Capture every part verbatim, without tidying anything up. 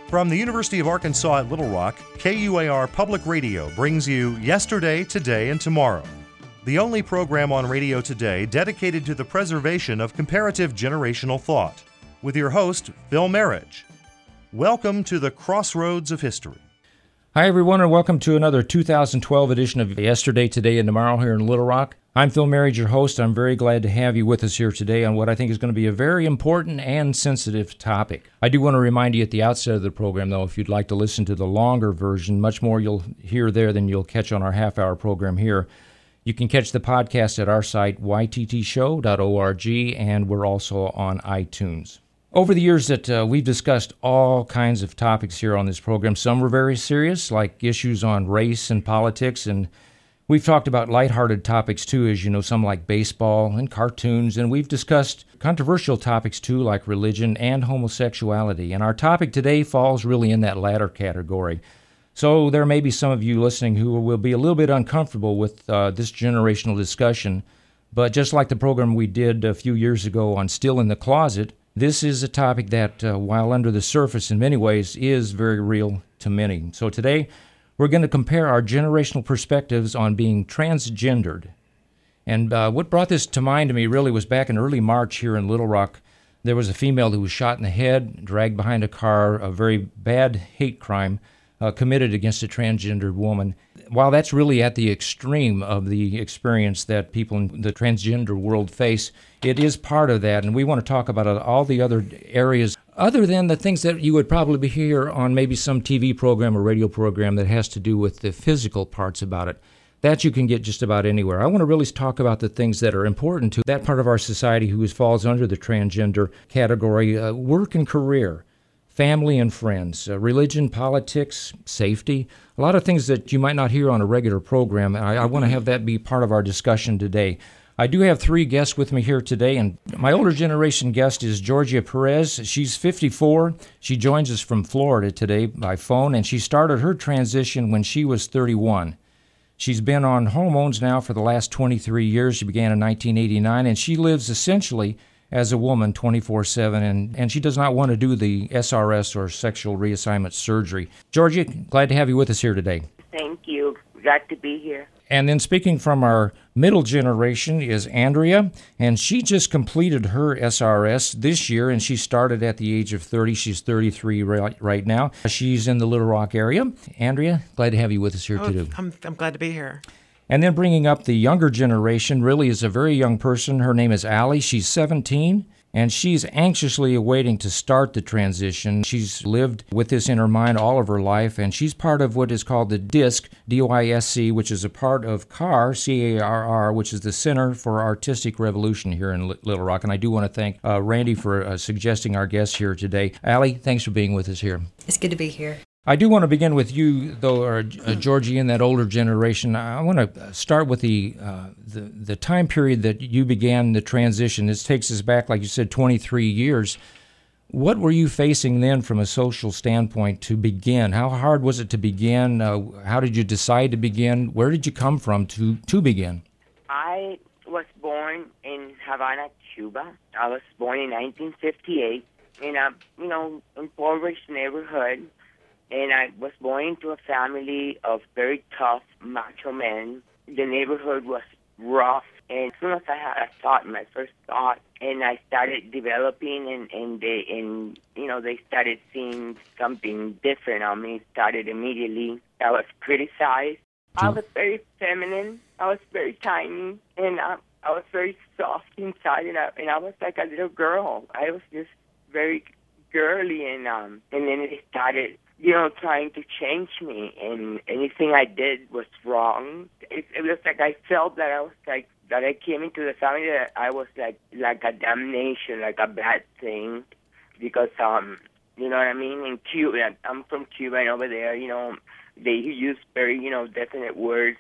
From the University of Arkansas at Little Rock, K U A R Public Radio brings you Yesterday, Today, and Tomorrow, the only program on radio today dedicated to the preservation of comparative generational thought, with your host, Phil Marriage. Welcome to the Crossroads of History. Hi, everyone, and welcome to another two thousand twelve edition of Yesterday, Today, and Tomorrow here in Little Rock. I'm Phil Marriage, your host. I'm very glad to have you with us here today on what I think is going to be a very important and sensitive topic. I do want to remind you at the outset of the program, though, if you'd like to listen to the longer version, much more you'll hear there than you'll catch on our half-hour program here. You can catch the podcast at our site, y t t show dot org, and we're also on iTunes. Over the years that uh, we've discussed all kinds of topics here on this program, some were very serious, like issues on race and politics, and we've talked about lighthearted topics too, as you know, some like baseball and cartoons, and we've discussed controversial topics too, like religion and homosexuality. And our topic today falls really in that latter category. So there may be some of you listening who will be a little bit uncomfortable with uh, this generational discussion, but just like the program we did a few years ago on Still in the Closet, this is a topic that, uh, while under the surface in many ways, is very real to many. So today, we're going to compare our generational perspectives on being transgendered. And uh, what brought this to mind to me really was back in early March here in Little Rock. There was a female who was shot in the head, dragged behind a car, a very bad hate crime uh, committed against a transgendered woman. While that's really at the extreme of the experience that people in the transgender world face, it is part of that, and we want to talk about all the other areas other than the things that you would probably hear on maybe some T V program or radio program that has to do with the physical parts about it. That you can get just about anywhere. I want to really talk about the things that are important to that part of our society who falls under the transgender category: uh, work and career, family and friends, uh, religion, politics, safety, a lot of things that you might not hear on a regular program. I, I want to have that be part of our discussion today. I do have three guests with me here today, and my older generation guest is Georgia Perez. She's fifty-four. She joins us from Florida today by phone, and she started her transition when she was thirty-one. She's been on hormones now for the last twenty-three years. She began in nineteen eighty-nine, and she lives essentially as a woman twenty-four seven, and, and she does not want to do the S R S or sexual reassignment surgery. Georgia, glad to have you with us here today. Thank you. Glad to be here. And then speaking from our middle generation is Andrea, and she just completed her S R S this year, and she started at the age of thirty. She's thirty-three right, right now. She's in the Little Rock area. Andrea, glad to have you with us here oh, today. I'm, I'm glad to be here. And then bringing up the younger generation really is a very young person. Her name is Allie. She's seventeen, and she's anxiously awaiting to start the transition. She's lived with this in her mind all of her life, and she's part of what is called the DISC, D O I S C, which is a part of C A R, C A R R, which is the Center for Artistic Revolution here in Little Rock. And I do want to thank uh, Randy for uh, suggesting our guest here today. Allie, thanks for being with us here. It's good to be here. I do want to begin with you, though, or, uh, Georgie, in that older generation. I want to start with the, uh, the the time period that you began the transition. This takes us back, like you said, twenty-three years. What were you facing then from a social standpoint to begin? How hard was it to begin? Uh, how did you decide to begin? Where did you come from to, to begin? I was born in Havana, Cuba. I was born in nineteen fifty-eight in a, you know, impoverished neighborhood. And I was born into a family of very tough macho men. The neighborhood was rough. And as soon as I had a thought, my first thought, and I started developing, and, and they, and you know, they started seeing something different on me. Started immediately. I was criticized. I was very feminine. I was very tiny, and I, I was very soft inside, and I, and I was like a little girl. I was just very girly, and um, and then it started, you know, trying to change me, and anything I did was wrong. It, it was like I felt that I was like, that I came into the family that I was like, like a damnation, like a bad thing, because, um, you know what I mean? In Cuba, I'm from Cuba, and over there, you know, they use very, you know, definite words,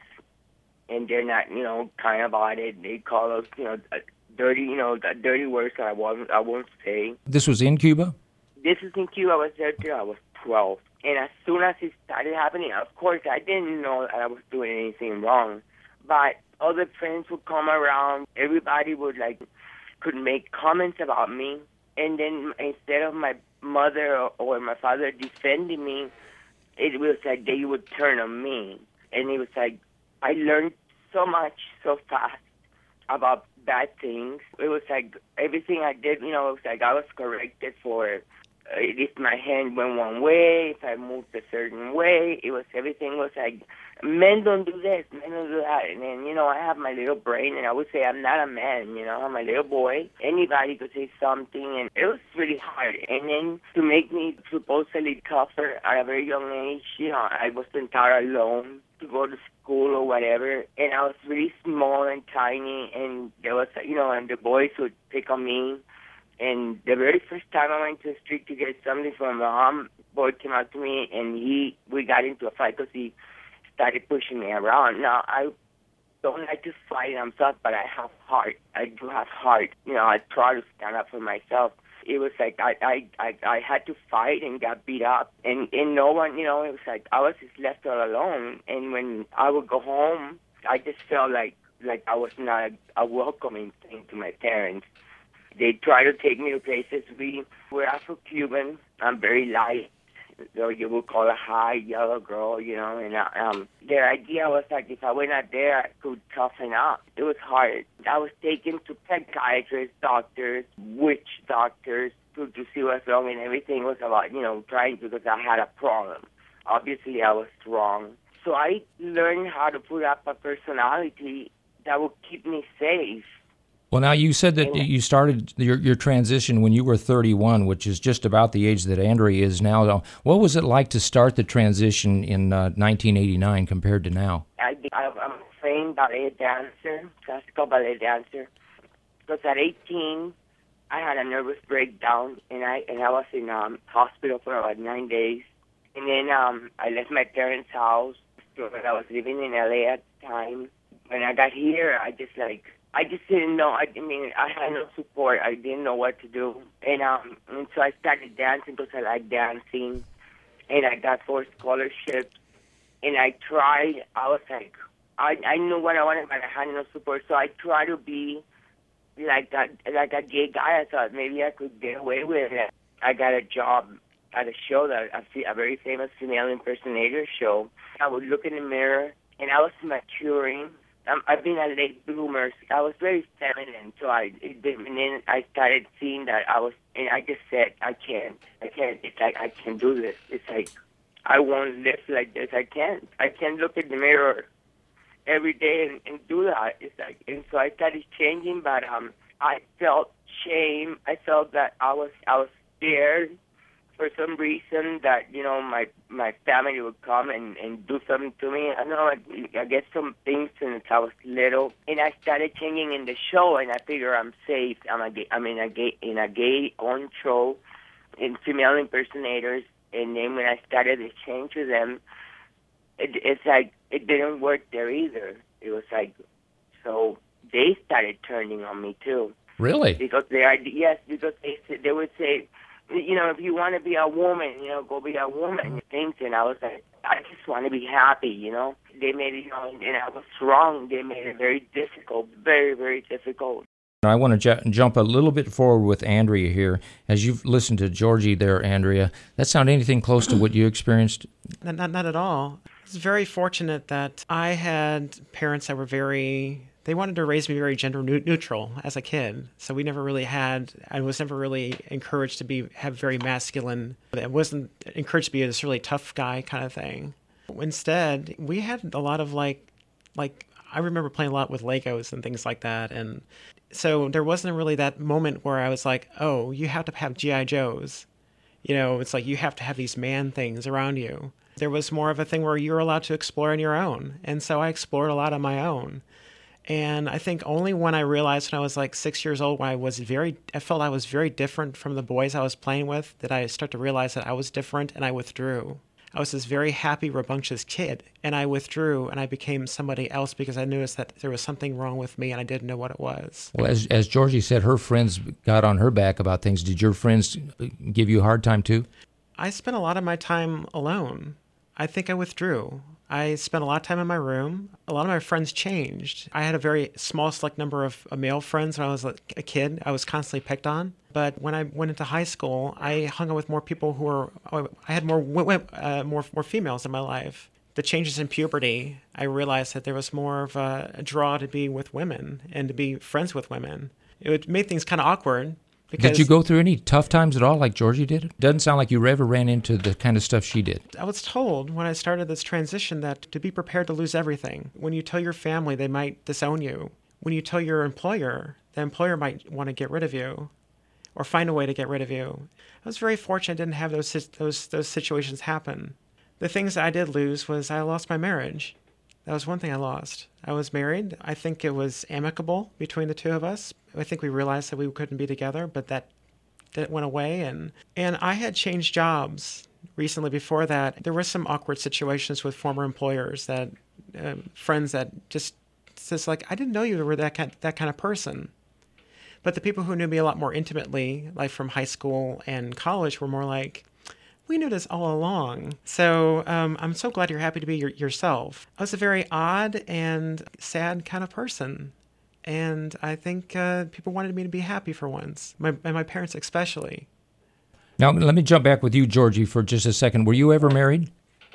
and they're not, you know, kind about it. They call us, you know, dirty, you know, dirty words that I won't, I won't say. This was in Cuba? This is in Cuba. I was there till I was twelve. And as soon as it started happening, of course, I didn't know that I was doing anything wrong. But other friends would come around. Everybody would, like, could make comments about me. And then instead of my mother or, or my father defending me, it was like they would turn on me. And it was like, I learned so much so fast about bad things. It was like everything I did, you know, it was like I was corrected for uh, if my hand went one way, if I moved a certain way. It was, everything was like, men don't do this, men don't do that. And then, you know, I have my little brain, and I would say I'm not a man, you know, I'm a little boy. Anybody could say something, and it was really hard. And then to make me supposedly tougher at a very young age, you know, I wasn't taught alone to go to school or whatever, and I was really small and tiny, and there was, you know, and the boys would pick on me. And the very first time I went to the street to get something from my mom, boy came out to me, and he, we got into a fight because he started pushing me around. Now, I don't like to fight, I'm sorry, but I have heart. I do have heart. You know, I try to stand up for myself. It was like I, I, I, I had to fight and got beat up. And, and no one, you know, it was like I was just left all alone. And when I would go home, I just felt like, like I was not a, a welcoming thing to my parents. They tried to take me to places. We were Afro-Cuban. I'm very light. So you would call a high yellow girl, you know, and uh, um, their idea was like if I went out there, I could toughen up. It was hard. I was taken to psychiatrists, doctors, witch doctors to, to see what's wrong, and everything was about, you know, trying to, because I had a problem. Obviously, I was strong. So I learned how to put up a personality that would keep me safe. Well, now you said that you started your, your transition when you were thirty-one, which is just about the age that Andrea is now. What was it like to start the transition in uh, nineteen eighty-nine compared to now? I, I'm a trained ballet dancer, classical ballet dancer. Because at eighteen, I had a nervous breakdown, and I and I was in um, hospital for about nine days. And then um, I left my parents' house because I was living in L A at the time. When I got here, I just like... I just didn't know. I, I mean, I had no support. I didn't know what to do. And um, and so I started dancing because I like dancing. And I got four scholarships. And I tried. I was like, I, I knew what I wanted, but I had no support. So I tried to be like a, like a gay guy. I thought maybe I could get away with it. I got a job at a show, that a, a very famous female impersonator show. I would look in the mirror, and I was maturing. Um, I've been a late bloomer. I was very feminine, so I it, and then I started seeing that I was, and I just said, I can't, I can't. It's like I can't do this. It's like I won't live like this. I can't. I can't look in the mirror every day and, and do that. It's like, and so I started changing, but um, I felt shame. I felt that I was, I was scared for some reason that, you know, my my family would come and, and do something to me. I don't know, I, I guess some things since I was little. And I started changing in the show, and I figure I'm safe. I'm a gay, I'm in a gay in a gay-owned show in female impersonators. And then when I started to change with them, it, it's like it didn't work there either. It was like, so they started turning on me too. Really? Because they are, yes, because they they would say, you know, if you want to be a woman, you know, go be a woman. Things, and I was like, I just want to be happy, you know. They made it, you know, and I was wrong. They made it very difficult, very, very difficult. I want to ju- jump a little bit forward with Andrea here. As you've listened to Georgie there, Andrea, that sound anything close to what you experienced? Not, not, not at all. I was very fortunate that I had parents that were very... They wanted to raise me very gender neutral as a kid, so we never really had. I was never really encouraged to be have very masculine. I wasn't encouraged to be this really tough guy kind of thing. Instead, we had a lot of like, like I remember playing a lot with Legos and things like that, and so there wasn't really that moment where I was like, oh, you have to have G I Joes. You know, it's like you have to have these man things around you. There was more of a thing where you were allowed to explore on your own, and so I explored a lot on my own. And I think only when I realized when I was like six years old, when I was very, I felt I was very different from the boys I was playing with, that I started to realize that I was different, and I withdrew. I was this very happy, rambunctious kid, and I withdrew, and I became somebody else because I noticed that there was something wrong with me, and I didn't know what it was. Well, as as Georgie said, her friends got on her back about things. Did your friends give you a hard time too? I spent a lot of my time alone. I think I withdrew. I spent a lot of time in my room. A lot of my friends changed. I had a very small, select number of uh, male friends when I was a kid. I was constantly picked on. But when I went into high school, I hung out with more people who were, I had more, uh, more, more females in my life. The changes in puberty, I realized that there was more of a, a draw to be with women and to be friends with women. It would make things kind of awkward. Because did you go through any tough times at all like Georgie did? It doesn't sound like you ever ran into the kind of stuff she did. I was told when I started this transition that to be prepared to lose everything. When you tell your family, they might disown you. When you tell your employer, the employer might want to get rid of you or find a way to get rid of you. I was very fortunate I didn't have those those those situations happen. The things that I did lose was I lost my marriage. That was one thing I lost. I was married. I think it was amicable between the two of us. I think we realized that we couldn't be together, but that that went away. And, and I had changed jobs recently before that. There were some awkward situations with former employers, that uh, friends that just, just like, I didn't know you were that kind, that kind of person. But the people who knew me a lot more intimately, like from high school and college, were more like, we knew this all along. So um, I'm so glad you're happy to be your, yourself. I was a very odd and sad kind of person. And I think uh, people wanted me to be happy for once, my, and my parents especially. Now, let me jump back with you, Georgie, for just a second. Were you ever married?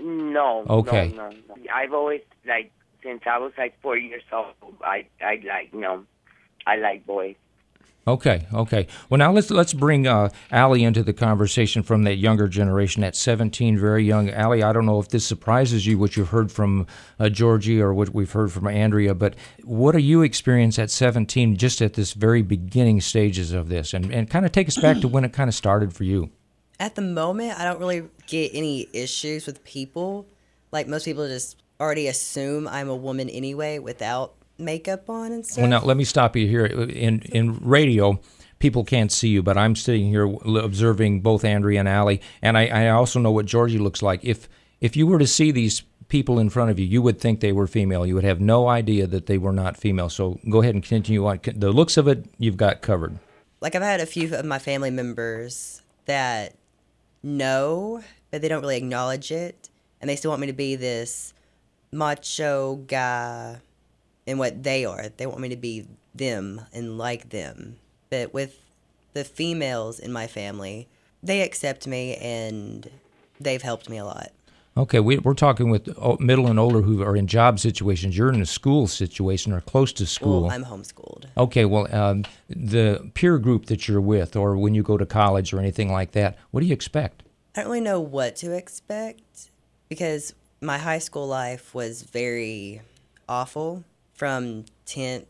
No. Okay. No, no, no. I've always, like, since I was like four years old, I, I like, you know, I like boys. Okay, okay. Well, now let's let's bring uh, Allie into the conversation from that younger generation, at seventeen, very young. Allie, I don't know if this surprises you, what you've heard from uh, Georgie or what we've heard from Andrea, but what do you experience at seventeen, just at this very beginning stages of this? And, and kind of take us back to when it kind of started for you. At the moment, I don't really get any issues with people. Like, most people just already assume I'm a woman anyway without makeup on and stuff. Well, now let me stop you here. In in radio, people can't see you, but I'm sitting here observing both Andrea and Allie, and I, I also know what Georgie looks like. If if you were to see these people in front of you, you would think they were female. You would have no idea that they were not female. So go ahead and continue on. The looks of it, you've got covered. Like, I've had a few of my family members that know, but they don't really acknowledge it, and they still want me to be this macho guy in what they are. They want me to be them and like them. But with the females in my family, they accept me and they've helped me a lot. Okay, we, we're talking with middle and older who are in job situations. You're in a school situation or close to school. Well, I'm homeschooled. Okay, well, um, the peer group that you're with, or when you go to college or anything like that, what do you expect? I don't really know what to expect, because my high school life was very awful. From tenth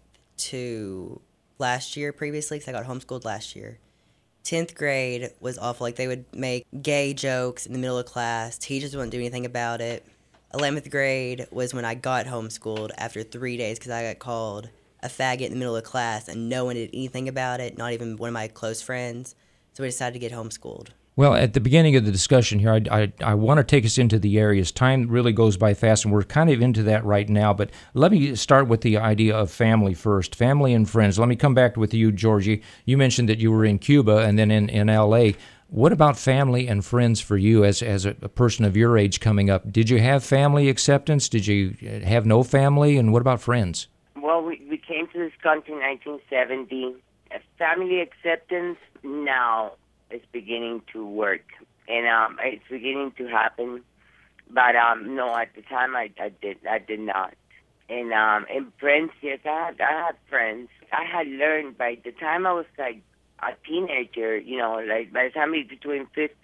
to last year previously, because I got homeschooled last year. tenth grade was awful. Like, they would make gay jokes in the middle of class. Teachers wouldn't do anything about it. eleventh grade was when I got homeschooled after three days because I got called a faggot in the middle of class, and no one did anything about it, not even one of my close friends. So we decided to get homeschooled. Well, at the beginning of the discussion here, I, I, I want to take us into the areas. Time really goes by fast, and we're kind of into that right now. But let me start with the idea of family first, family and friends. Let me come back with you, Georgie. You mentioned that you were in Cuba and then in, in L A. What about family and friends for you as, as a, a person of your age coming up? Did you have family acceptance? Did you have no family? And what about friends? Well, we, we came to this country in nineteen seventy. Family acceptance now is beginning to work, and um, it's beginning to happen. But um, no, at the time I, I did I did not. And um, and friends, yes, I had I had friends. I had learned by the time I was like a teenager, you know, like by the time I was between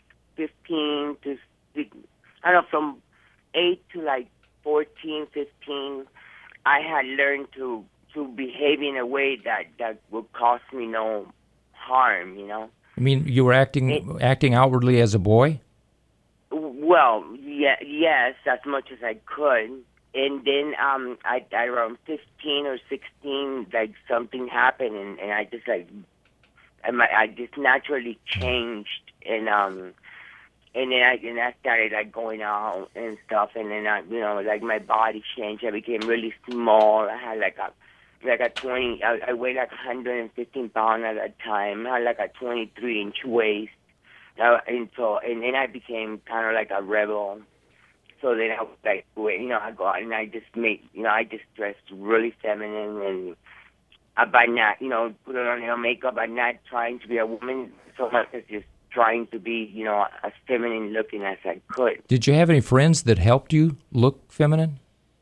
fifteen to I don't know, from eight to like fourteen, fifteen, I had learned to to behave in a way that that would cause me no harm, you know. I mean, you were acting it, acting outwardly as a boy? Well, yeah, yes, as much as I could. And then um, I, I around fifteen or sixteen, like something happened, and, and I just like, I, I just naturally changed, and um, and then I and I started like going out and stuff, and then I, you know, like my body changed. I became really small. I had like a like a twenty. I, I weighed like one hundred fifteen pounds at that time. I had like a twenty-three inch waist, uh, and so and then I became kind of like a rebel. So then I would, like, wait, you know, I go out and I just make, you know, I just dress really feminine, and I, by not, you know, put on, you know, makeup, by not trying to be a woman so much as just trying to be, you know, as feminine looking as I could. Did you have any friends that helped you look feminine?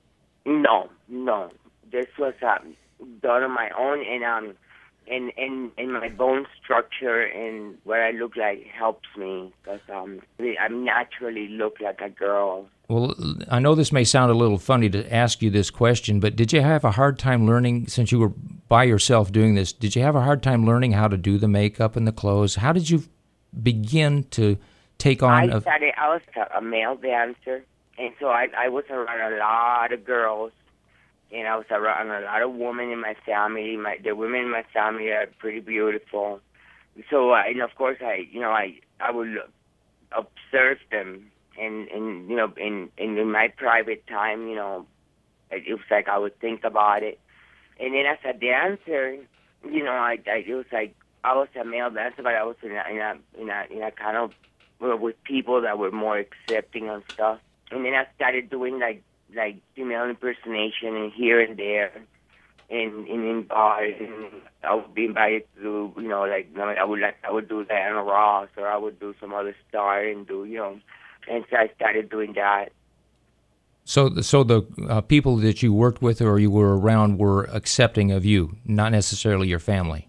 No, no. This was um, done on my own, and um, and and and my bone structure and what I look like helps me, because um, I naturally look like a girl. Well, I know this may sound a little funny to ask you this question, but did you have a hard time learning, since you were by yourself doing this, did you have a hard time learning how to do the makeup and the clothes? How did you begin to take on? I a... started. I was a male dancer, and so I, I was around a lot of girls, and I was around a lot of women in my family. My the women in my family are pretty beautiful. So, I, and of course, I you know I I would observe them, and, and you know in, in in my private time, you know, it was like I would think about it, and then as a dancer, you know, I, I it was like. I was a male dancer, but I was in a, in a, in a, in a kind of, well, with people that were more accepting and stuff. And then I started doing like, like female impersonation and here and there, and, and in bars, and I would be invited to do, you know, like, I would like, I would do Diana Ross, or I would do some other star and do, you know, and so I started doing that. So, so the uh, people that you worked with or you were around were accepting of you, not necessarily your family?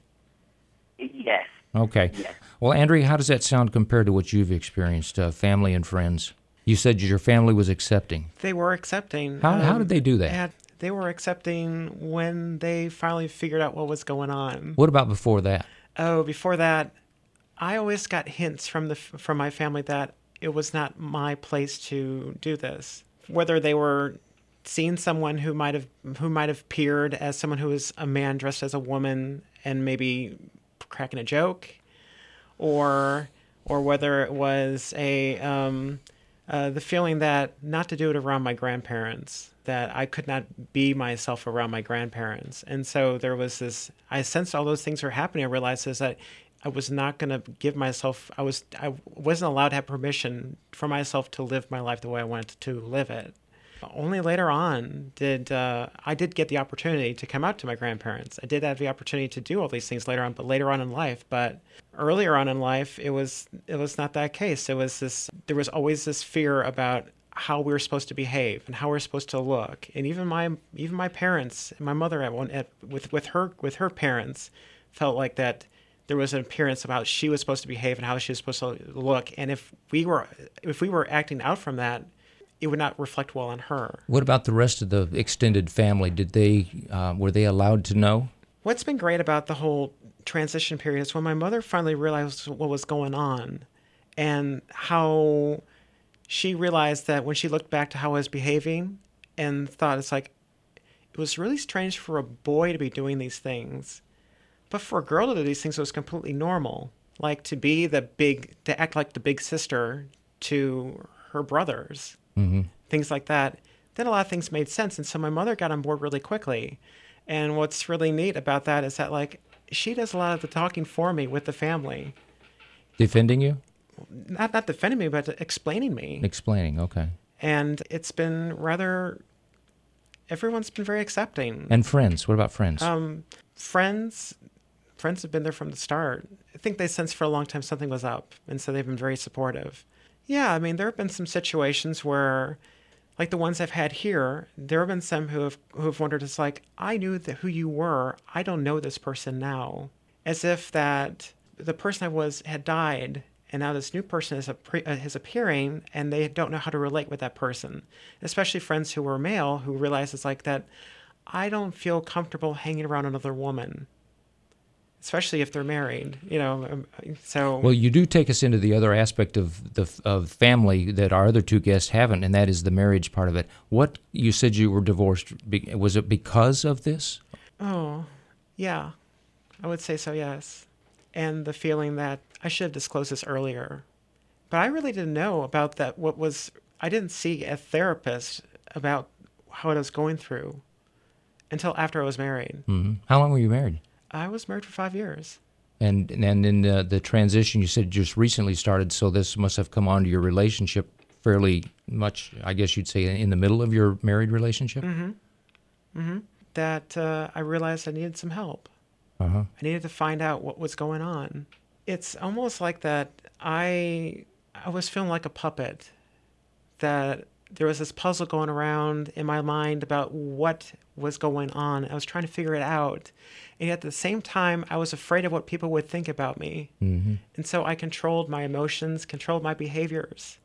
Yes. Okay. Yes. Well, Andrea, how does that sound compared to what you've experienced, uh, family and friends? You said your family was accepting. They were accepting. How, um, how did they do that? They, had, they were accepting when they finally figured out what was going on. What about before that? Oh, before that, I always got hints from the from my family that it was not my place to do this. Whether they were seeing someone who might have who might have appeared as someone who was a man dressed as a woman and maybe cracking a joke, or or whether it was a um, uh, the feeling that not to do it around my grandparents, that I could not be myself around my grandparents. And so there was this, I sensed all those things were happening. I realized is that I was not going to give myself, I, was, I wasn't allowed to have permission for myself to live my life the way I wanted to live it. Only later on did uh, I did get the opportunity to come out to my grandparents. I did have the opportunity to do all these things later on, but later on in life. But earlier on in life, it was it was not that case. It was this. There was always this fear about how we were supposed to behave and how we were supposed to look. And even my even my parents, my mother at one at, with with her with her parents, felt like that there was an appearance about how she was supposed to behave and how she was supposed to look. And if we were if we were acting out from that, it would not reflect well on her. What about the rest of the extended family? Did they uh, were they allowed to know? What's been great about the whole transition period is when my mother finally realized what was going on, and how she realized that when she looked back to how I was behaving and thought, it's like, it was really strange for a boy to be doing these things, but for a girl to do these things, it was completely normal. Like to be the big, to act like the big sister to her brothers. Mm-hmm. Things like that. Then a lot of things made sense. And so my mother got on board really quickly. And what's really neat about that is that, like, she does a lot of the talking for me with the family. Defending you? Not not defending me, but explaining me. Explaining, okay. And it's been rather, everyone's been very accepting. And friends? What about friends? Um, friends, friends have been there from the start. I think they sensed for a long time something was up. And so they've been very supportive. Yeah, I mean, there have been some situations where, like the ones I've had here, there have been some who have who have wondered, it's like, I knew that who you were, I don't know this person now. As if that the person I was had died, and now this new person is, is appearing, and they don't know how to relate with that person. Especially friends who were male, who realize it's like that, I don't feel comfortable hanging around another woman. Especially if they're married, you know. So well, you do take us into the other aspect of the of family that our other two guests haven't, and that is the marriage part of it. What you said you were divorced? Was it because of this? Oh, yeah, I would say so. Yes, and the feeling that I should have disclosed this earlier, but I really didn't know about that. What was I didn't see a therapist about how I was going through until after I was married. Mm-hmm. How long were you married? I was married for five years. And and in the, the transition, you said just recently started, so this must have come onto your relationship fairly much, I guess you'd say, in the middle of your married relationship? Mm-hmm. Mm-hmm. That uh, I realized I needed some help. Uh-huh. I needed to find out what was going on. It's almost like that I I was feeling like a puppet, that there was this puzzle going around in my mind about what was going on. I was trying to figure it out. And yet at the same time, I was afraid of what people would think about me. Mm-hmm. And so I controlled my emotions, controlled my behaviors.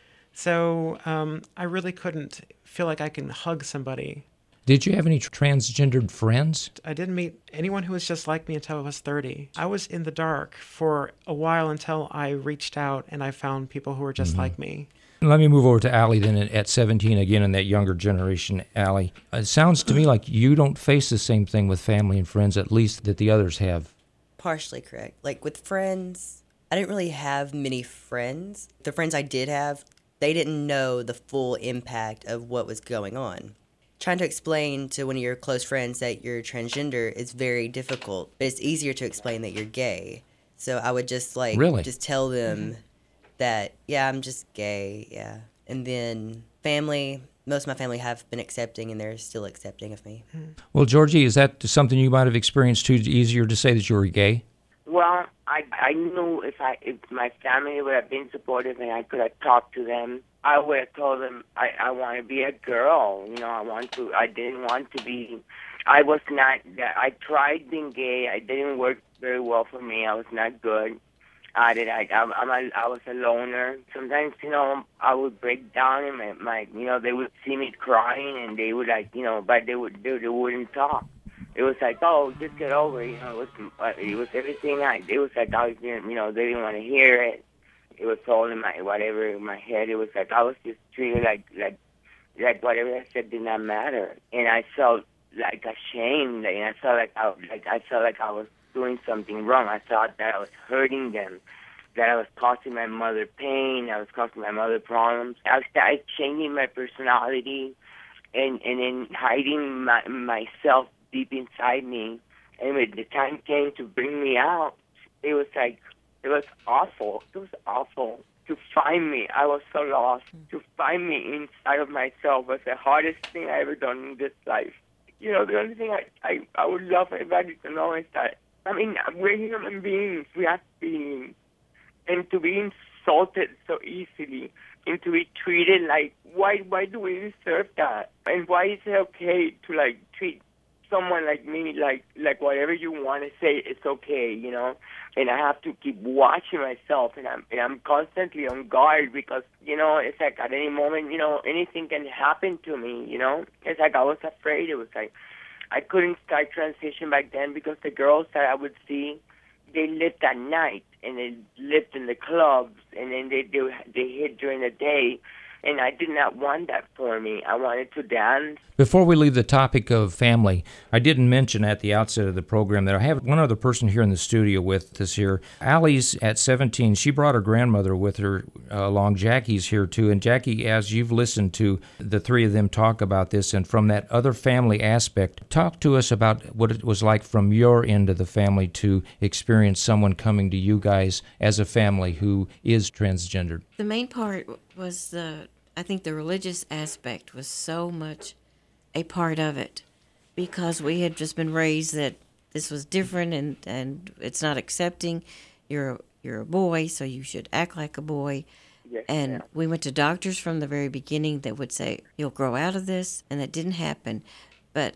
So um, I really couldn't feel like I can hug somebody. Did you have any transgendered friends? I didn't meet anyone who was just like me until I was thirty. I was in the dark for a while until I reached out and I found people who were just Mm-hmm. like me. Let me move over to Allie then at seventeen, again in that younger generation. Allie, it sounds to me like you don't face the same thing with family and friends, at least that the others have. Partially correct. Like with friends, I didn't really have many friends. The friends I did have, they didn't know the full impact of what was going on. Trying to explain to one of your close friends that you're transgender is very difficult, but it's easier to explain that you're gay. So I would just like Really? just tell them that, yeah, I'm just gay, yeah. And then family, most of my family have been accepting and they're still accepting of me. Well, Georgie, is that something you might have experienced too, easier to say that you were gay? Well, I I knew if I if my family would have been supportive and I could have talked to them, I would have told them I, I want to be a girl. You know, I want to. I didn't want to be. I was not. I tried being gay. It didn't work very well for me. I was not good at it. I I, I'm a, I was a loner. Sometimes, you know, I would break down and my, my you know they would see me crying and they would like you know, but they would they, they wouldn't talk. It was like, oh, just get over it. You know, it was, it was everything. I, it was like I was, you know, they didn't want to hear it. It was all in my, whatever, in my head. It was like I was just treated like, like, like whatever I said did not matter. And I felt like ashamed. And I felt like I, like I felt like I was doing something wrong. I thought that I was hurting them, that I was causing my mother pain. I was causing my mother problems. I started changing my personality, and and then hiding my, myself deep inside me. And when the time came to bring me out, it was like, it was awful. It was awful to find me. I was so lost. To find me inside of myself was the hardest thing I ever done in this life. You know, the only thing I, I, I would love everybody to know is that, I mean, we're human beings. We have feelings. And to be insulted so easily and to be treated like, why, why do we deserve that? And why is it okay to, like, treat someone like me, like like whatever you want to say, it's okay, you know. And I have to keep watching myself, and I'm and I'm constantly on guard because you know it's like at any moment, you know, anything can happen to me, you know. It's like I was afraid. It was like I couldn't start transition back then because the girls that I would see, they lived at night and they lived in the clubs, and then they they they hit during the day. And I did not want that for me. I wanted to dance. Before we leave the topic of family, I didn't mention at the outset of the program that I have one other person here in the studio with us here. Allie's at seventeen. She brought her grandmother with her uh, along. Jackie's here too. And Jackie, as you've listened to the three of them talk about this, and from that other family aspect, talk to us about what it was like from your end of the family to experience someone coming to you guys as a family who is transgendered. The main part was the, I think the religious aspect was so much a part of it because we had just been raised that this was different and, and it's not accepting. You're, you're a boy, so you should act like a boy. Yes, and ma'am. we went to doctors from the very beginning that would say, you'll grow out of this, and that didn't happen. But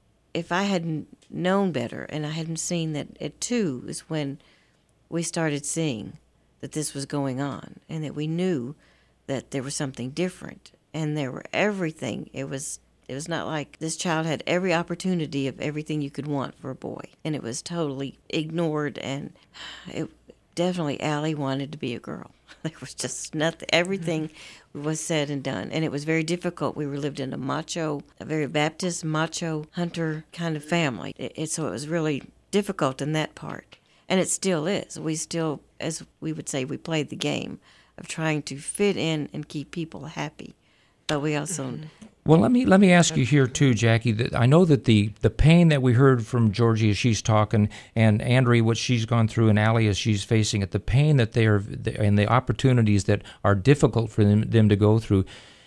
if I hadn't known better and I hadn't seen that it too is when we started seeing that this was going on and that we knew that there was something different and there were everything. It was it was not like this child had every opportunity of everything you could want for a boy, and it was totally ignored. And it definitely Allie wanted to be a girl. There was just nothing. Everything was said and done, and it was very difficult. We were lived in a macho, a very Baptist macho hunter kind of family. It, it so it was really difficult in that part, and it still is. We still, as we would say, we played the game of trying to fit in and keep people happy. but we also. Well, let me let me ask you here too, Jackie. That I know that the, the pain that we heard from Georgie as she's talking, and Andrea, what she's gone through, and Allie as she's facing it, the pain that they are, and the opportunities that are difficult for them, them to go through.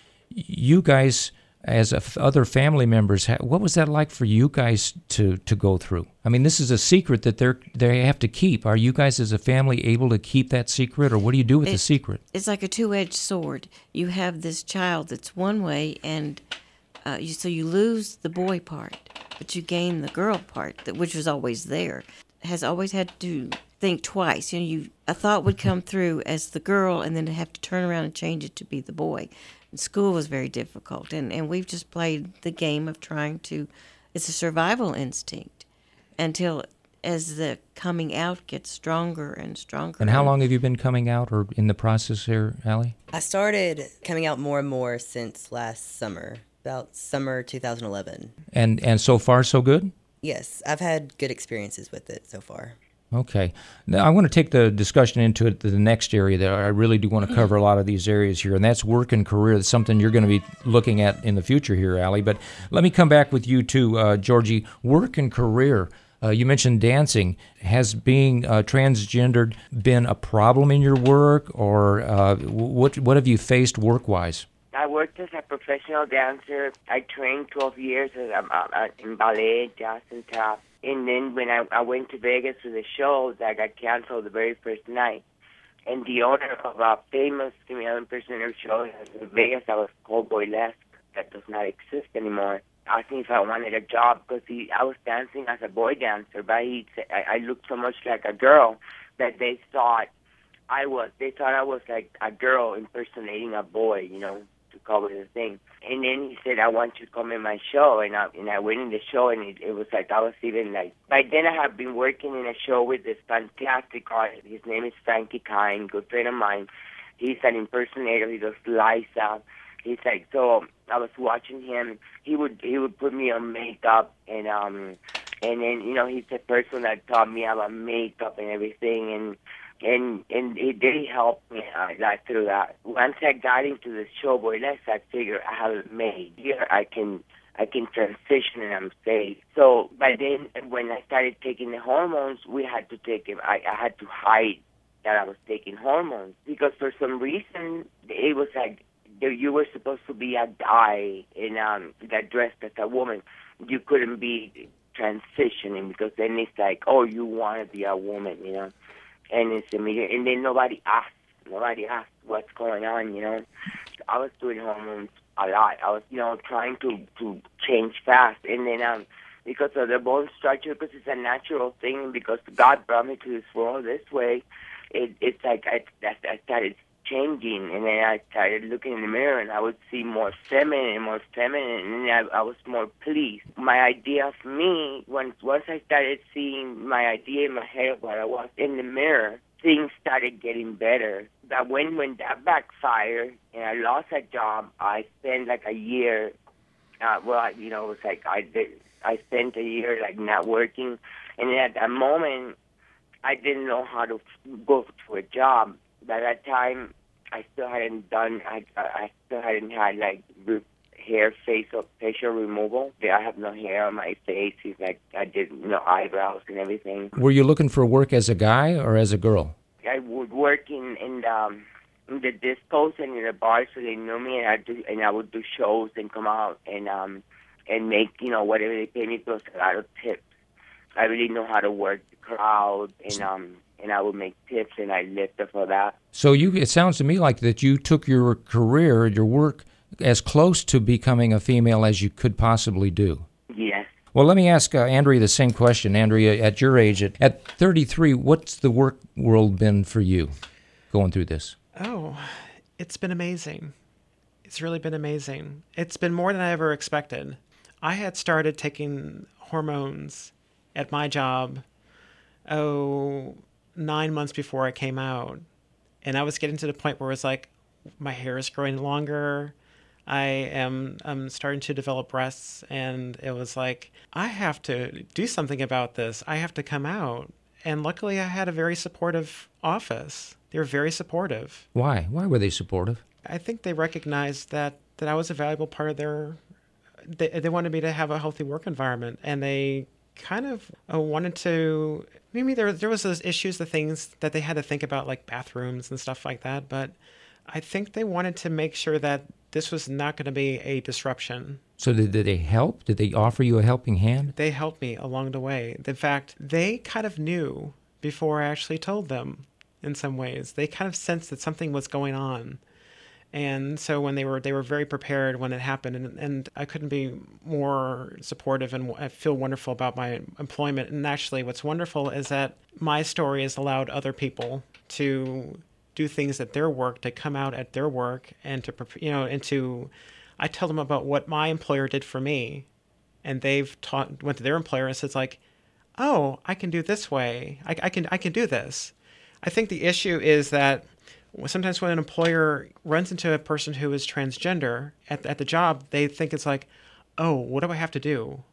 You guys, as a f- other family members, ha- what was that like for you guys to, to go through? I mean, this is a secret that they're they have to keep. Are you guys as a family able to keep that secret, or what do you do with It- the secret? It's like a two-edged sword. You have this child that's one way, and uh, you, so you lose the boy part, but you gain the girl part, that which was always there. Has always had to think twice. You know, you a thought would come through as the girl, and then have to turn around and change it to be the boy. And school was very difficult, and, and we've just played the game of trying to. It's a survival instinct until as the coming out gets stronger and stronger. And how long have you been coming out, or in the process here, Allie? I started coming out more and more since last summer, about summer two thousand eleven. And and so far so good? Yes, I've had good experiences with it so far. Okay. Now I want to take the discussion into it, the next area that I really do want to cover a lot of these areas here, and that's work and career. That's something you're going to be looking at in the future here, Allie. But let me come back with you too, uh, Georgie. Work and career. Uh, you mentioned dancing. Has being uh, transgendered been a problem in your work, or uh, what what have you faced work-wise? I worked as a professional dancer. I trained twelve years as a, uh, in ballet, jazz, and tap. And then when I, I went to Vegas for the show, that got canceled the very first night. And the owner of a famous female impersonator show in Vegas that was called Boylesque, that does not exist anymore, asked me if I wanted a job because he, I was dancing as a boy dancer, but he, I, I looked so much like a girl that they thought I was, they thought I was like a girl impersonating a boy, you know, to cover the thing. And then he said, I want you to come in my show. And I, and I went in the show, and it, it was like, I was even like, by then I have been working in a show with this fantastic artist. His name is Frankie Kine, good friend of mine. He's an impersonator. He does Liza. He's like, so I was watching him. He would he would put me on makeup, and um, and then, you know, he's the person that taught me about makeup and everything, and and and it did help me uh, like through that. Once I got into the show Boylesque, I figured I have it made. Here I can I can transition and I'm safe. So by then, when I started taking the hormones, we had to take it. I, I had to hide that I was taking hormones because for some reason it was like you were supposed to be a guy and um, that dressed as a woman. You couldn't be transitioning because then it's like, oh, you want to be a woman, you know. And it's immediate, and then nobody asked. Nobody asked what's going on, you know. I was doing hormones a lot. I was, you know, trying to to change fast, and then um, because of the bone structure, because it's a natural thing, because God brought me to this world this way, it it's like I I started changing, and then I started looking in the mirror, and I would see more feminine, more feminine, and I, I was more pleased. My idea of me, once once I started seeing my idea in my head of what I was in the mirror, things started getting better. But when when that backfired, and I lost a job, I spent like a year. Uh, well, I, you know, it was like I did. I spent a year like not working, and at that moment, I didn't know how to go to a job. By that time, I still hadn't done. I I still hadn't had like re- hair, facial facial removal. I have no hair on my face. It's like I did, you know, eyebrows and everything. Were you looking for work as a guy or as a girl? I would work in in the, um, in the discos and in the bars, so they knew me, and I do, and I would do shows and come out and um and make, you know, whatever they pay me plus a lot of tips. I really know how to work the crowd, and um. and I would make tips, and I lived for that. So you, it sounds to me like that you took your career, your work, as close to becoming a female as you could possibly do. Yes. Well, let me ask uh, Andrea the same question. Andrea, at your age, at, at thirty-three, what's the work world been for you going through this? Oh, it's been amazing. It's really been amazing. It's been more than I ever expected. I had started taking hormones at my job, oh... nine months before I came out. And I was getting to the point where it was like, my hair is growing longer. I am I'm starting to develop breasts. And it was like, I have to do something about this. I have to come out. And luckily I had a very supportive office. They were very supportive. Why? Why were they supportive? I think they recognized that that I was a valuable part of their. They, they wanted me to have a healthy work environment, and they kind of uh, wanted to. Maybe there there was those issues, the things that they had to think about, like bathrooms and stuff like that. But I think they wanted to make sure that this was not going to be a disruption. So did, did they help? Did they offer you a helping hand? They helped me along the way. In fact, they kind of knew before I actually told them. In some ways, they kind of sensed that something was going on. And so when they were they were very prepared when it happened, and, and I couldn't be more supportive, and I feel wonderful about my employment. And actually, what's wonderful is that my story has allowed other people to do things at their work, to come out at their work, and to you know, and to I tell them about what my employer did for me, and they've taught went to their employer and says like, oh, I can do this way, I, I can I can do this. I think the issue is that sometimes when an employer runs into a person who is transgender at, at the job, they think it's like, oh, what do I have to do?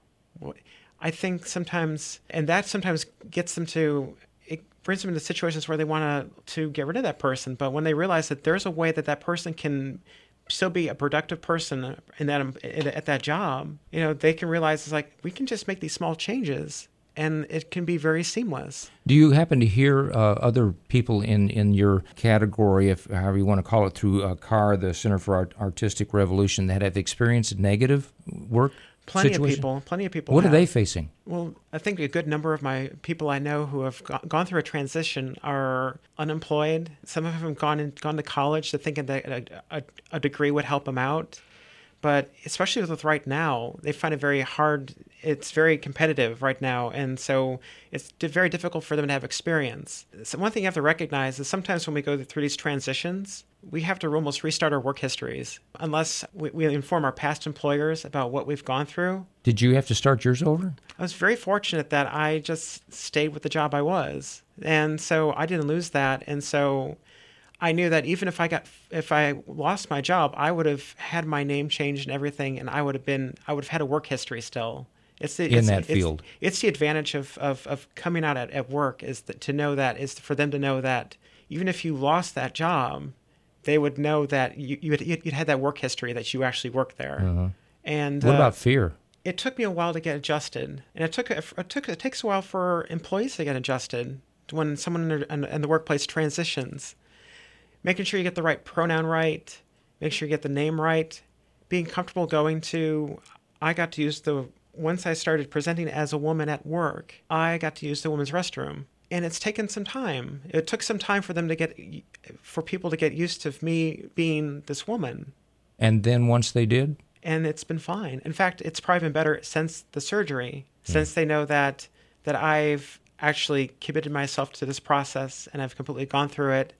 I think sometimes, and that sometimes gets them to, it brings them into situations where they want to to get rid of that person. But when they realize that there's a way that that person can still be a productive person in that at that job, you know, they can realize it's like, we can just make these small changes. And it can be very seamless. Do you happen to hear uh, other people in, in your category, if however you want to call it, through uh, C A R, the Center for Art, Artistic Revolution, that have experienced negative work Plenty situation? of people. Plenty of people. What have. are they facing? Well, I think a good number of my people I know who have go- gone through a transition are unemployed. Some of them have gone in, gone to college, to thinking that a, a, a degree would help them out. But especially with right now, they find it very hard. It's very competitive right now. And so it's very difficult for them to have experience. So one thing you have to recognize is sometimes when we go through these transitions, we have to almost restart our work histories unless we, we inform our past employers about what we've gone through. Did you have to start yours over? I was very fortunate that I just stayed with the job I was. And so I didn't lose that. And so I knew that even if I got, if I lost my job, I would have had my name changed and everything, and I would have been, I would have had a work history still. It's the, in it's, that it's, field. It's, it's the advantage of, of, of coming out at, at work is that, to know that, is for them to know that even if you lost that job, they would know that you, you had, you'd had that work history, that you actually worked there. Uh-huh. And what uh, about fear? It took me a while to get adjusted, and it took it took it takes a while for employees to get adjusted when someone in, in the workplace transitions. Making sure you get the right pronoun right, make sure you get the name right, being comfortable going to, I got to use the, once I started presenting as a woman at work, I got to use the women's restroom. And it's taken some time. It took some time for them to get, for people to get used to me being this woman. And then once they did? And it's been fine. In fact, it's probably been better since the surgery, mm. since they know that that I've actually committed myself to this process and I've completely gone through it.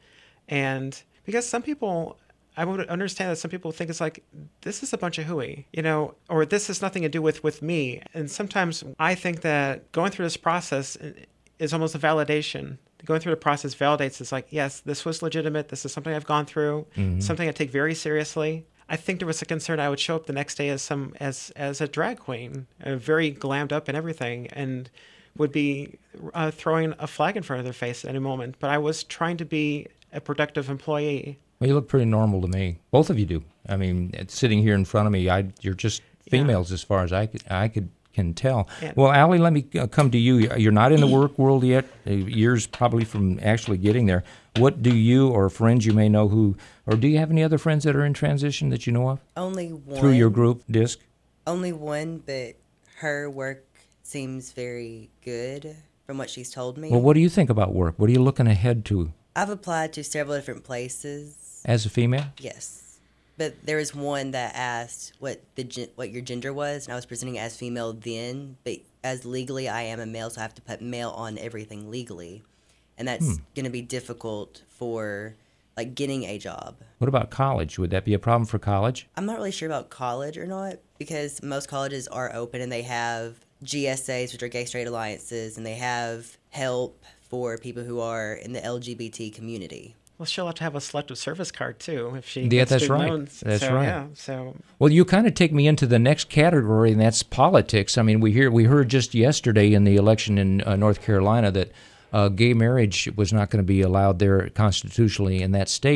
And because some people, I would understand that some people think it's like, this is a bunch of hooey, you know, or this has nothing to do with, with me. And sometimes I think that going through this process is almost a validation. Going through the process validates, it's like, yes, this was legitimate. This is something I've gone through, mm-hmm. something I take very seriously. I think there was a concern I would show up the next day as some as as a drag queen, uh, very glammed up and everything, and would be uh, throwing a flag in front of their face at any moment. But I was trying to be a productive employee. Well, you look pretty normal to me. Both of you do. I mean, sitting here in front of me, I, you're just females yeah. as far as I could, I could can tell. Yeah. Well, Allie, let me uh, come to you. You're not in the work world yet, uh, years probably from actually getting there. What do you or friends you may know who, or do you have any other friends that are in transition that you know of? Only one. Through your group, DISC? Only one, but her work seems very good from what she's told me. Well, what do you think about work? What are you looking ahead to? I've applied to several different places. As a female? Yes. But there was one that asked what the what your gender was, and I was presenting as female then, but as legally I am a male, so I have to put male on everything legally. And that's hmm. going to be difficult for, like, getting a job. What about college? Would that be a problem for college? I'm not really sure about college or not, because most colleges are open, and they have G S As, which are gay straight alliances, and they have help for people who are in the L G B T community. Well, she'll have to have a selective service card, too, if she yeah, gets that's student right. loans. That's so, right. Yeah, so. Well, you kind of take me into the next category, and that's politics. I mean, we hear we heard just yesterday in the election in uh, North Carolina that uh, gay marriage was not going to be allowed there constitutionally in that state.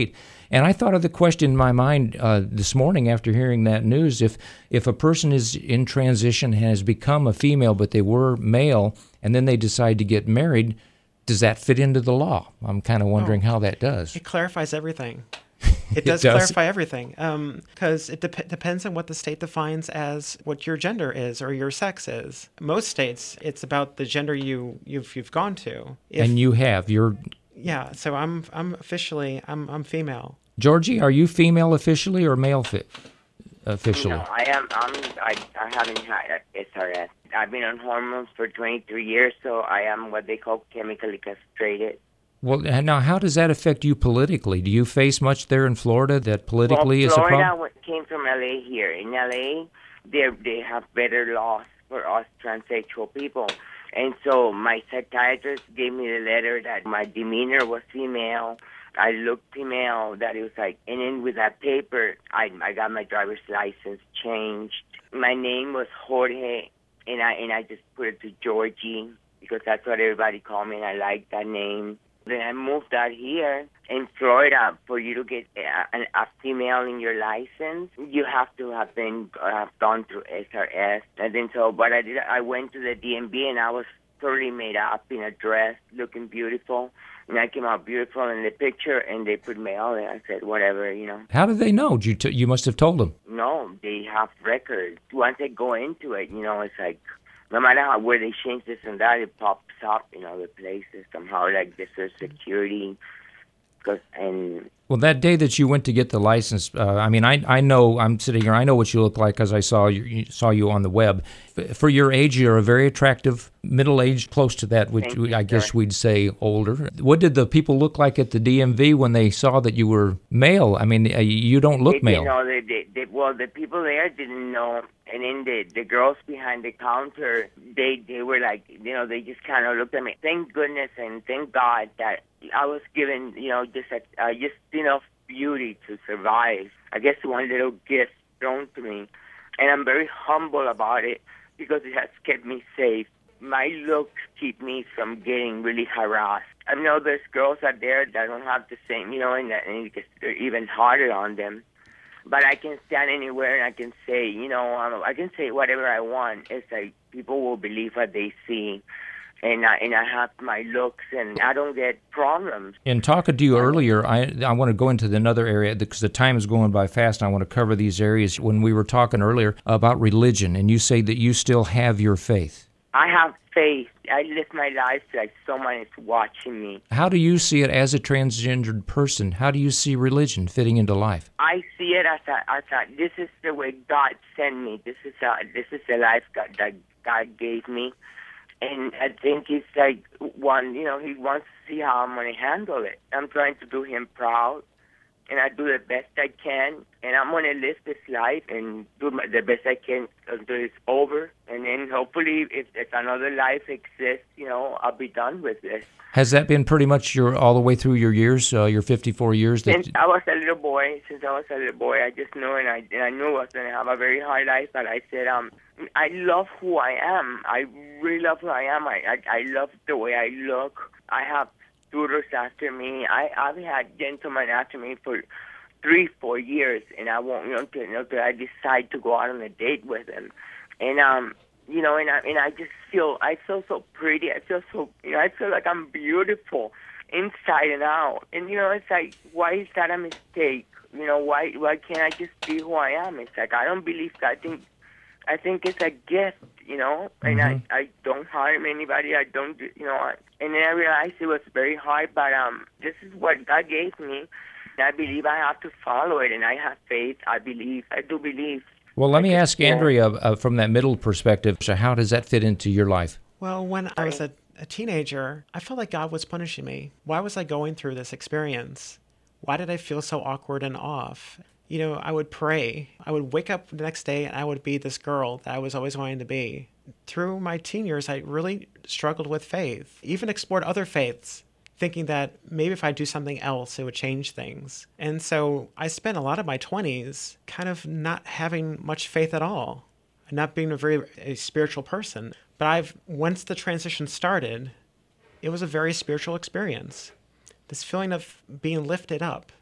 And I thought of the question in my mind uh, this morning after hearing that news. If if a person is in transition and has become a female, but they were male, and then they decide to get married, does that fit into the law? I'm kind of wondering Oh, how that does. It clarifies everything. It It does, does. clarify everything because it dep- depends on what the state defines as what your gender is or your sex is. Most states, it's about the gender you you've you've gone to. If, And you have. You're, yeah, so I'm I'm officially I'm I'm female. Georgie, are you female officially or male fi- officially? No, I am. I'm. I, I haven't had S R S. I've been on hormones for twenty-three years, so I am what they call chemically castrated. Well, now, how does that affect you politically? Do you face much there in Florida that politically well, is a Florida problem? wa- came from L A here. In L A, they they have better laws for us transsexual people. And so my psychiatrist gave me the letter that my demeanor was female. I looked female, that it was like, and then with that paper, I I got my driver's license changed. My name was Jorge, and I and I just put it to Georgie because that's what everybody called me, and I liked that name. Then I moved out here in Florida. For you to get a, a female in your license, you have to have been uh, gone through S R S. And then so, but I did. I went to the D M V and I was totally made up in a dress, looking beautiful. And I came out beautiful in the picture, and they put male. And I said, whatever, you know. How did they know? Did You t- you must have told them. No, they have records. Once they go into it, you know, it's like, no matter how, where they change this and that, it pops up in other places somehow, like this is security. Cause, and Well, that day that you went to get the license, uh, I mean, I I know, I'm sitting here, I know what you look like because I saw you, saw you on the web. F- For your age, you're a very attractive, middle-aged, close to that, which Thank you, I guess sir. we'd say older. What did the people look like at the D M V when they saw that you were male? I mean, uh, you don't look they male. didn't know, they, they, they, well, the people there didn't know. And then the, the girls behind the counter, they, they were like, you know, they just kind of looked at me. Thank goodness and thank God that I was given, you know, just a, uh, just enough beauty to survive. I guess one little gift thrown to me. And I'm very humble about it because it has kept me safe. My looks keep me from getting really harassed. I know there's girls out there that don't have the same, you know, and, and it gets even harder on them. But I can stand anywhere and I can say, you know, um, I can say whatever I want. It's like people will believe what they see. And I, and I have my looks and I don't get problems. In talking to you earlier, I I want to go into another area because the time is going by fast. And I want to cover these areas. When we were talking earlier about religion, and you say that you still have your faith. I have faith. I live my life like someone is watching me. How do you see it as a transgendered person? How do you see religion fitting into life? I see it as a, as a, this is the way God sent me. This is a, this is the life God, that God gave me. And I think it's like one, you know, he wants to see how I'm going to handle it. I'm trying to do him proud, and I do the best I can. And I'm going to live this life and do my, the best I can until it's over. And then hopefully, if, if another life exists, you know, I'll be done with this. Has that been pretty much your all the way through your years, uh, your fifty-four years? That Since I was a little boy, since I was a little boy, I just knew, and I and I knew I was going to have a very hard life. But I said, um, I love who I am. I really love who I am. I I, I love the way I look. I have tutors after me. I I've had gentlemen after me for three, four years, and I won't, you know, until, until I decide to go out on a date with them, and um. You know, and I and I just feel I feel so pretty. I feel so you know I feel like I'm beautiful inside and out. And you know, it's like, why is that a mistake? You know, why why can't I just be who I am? It's like I don't believe that. I think I think it's a gift. You know, and Mm-hmm. I I don't harm anybody. I don't do- you know. I, and then I realized it was very hard, but um, this is what God gave me. And I believe I have to follow it, and I have faith. I believe. I do believe. Well, let me ask Yeah. Andrea uh, from that middle perspective. So, how does that fit into your life? Well, when I was a, a teenager, I felt like God was punishing me. Why was I going through this experience? Why did I feel so awkward and off? You know, I would pray. I would wake up the next day and I would be this girl that I was always wanting to be. Through my teen years, I really struggled with faith, even explored other faiths, thinking that maybe if I do something else, it would change things. And so I spent a lot of my twenties kind of not having much faith at all, and not being a very a spiritual person. But I've once the transition started, it was a very spiritual experience. This feeling of being lifted up,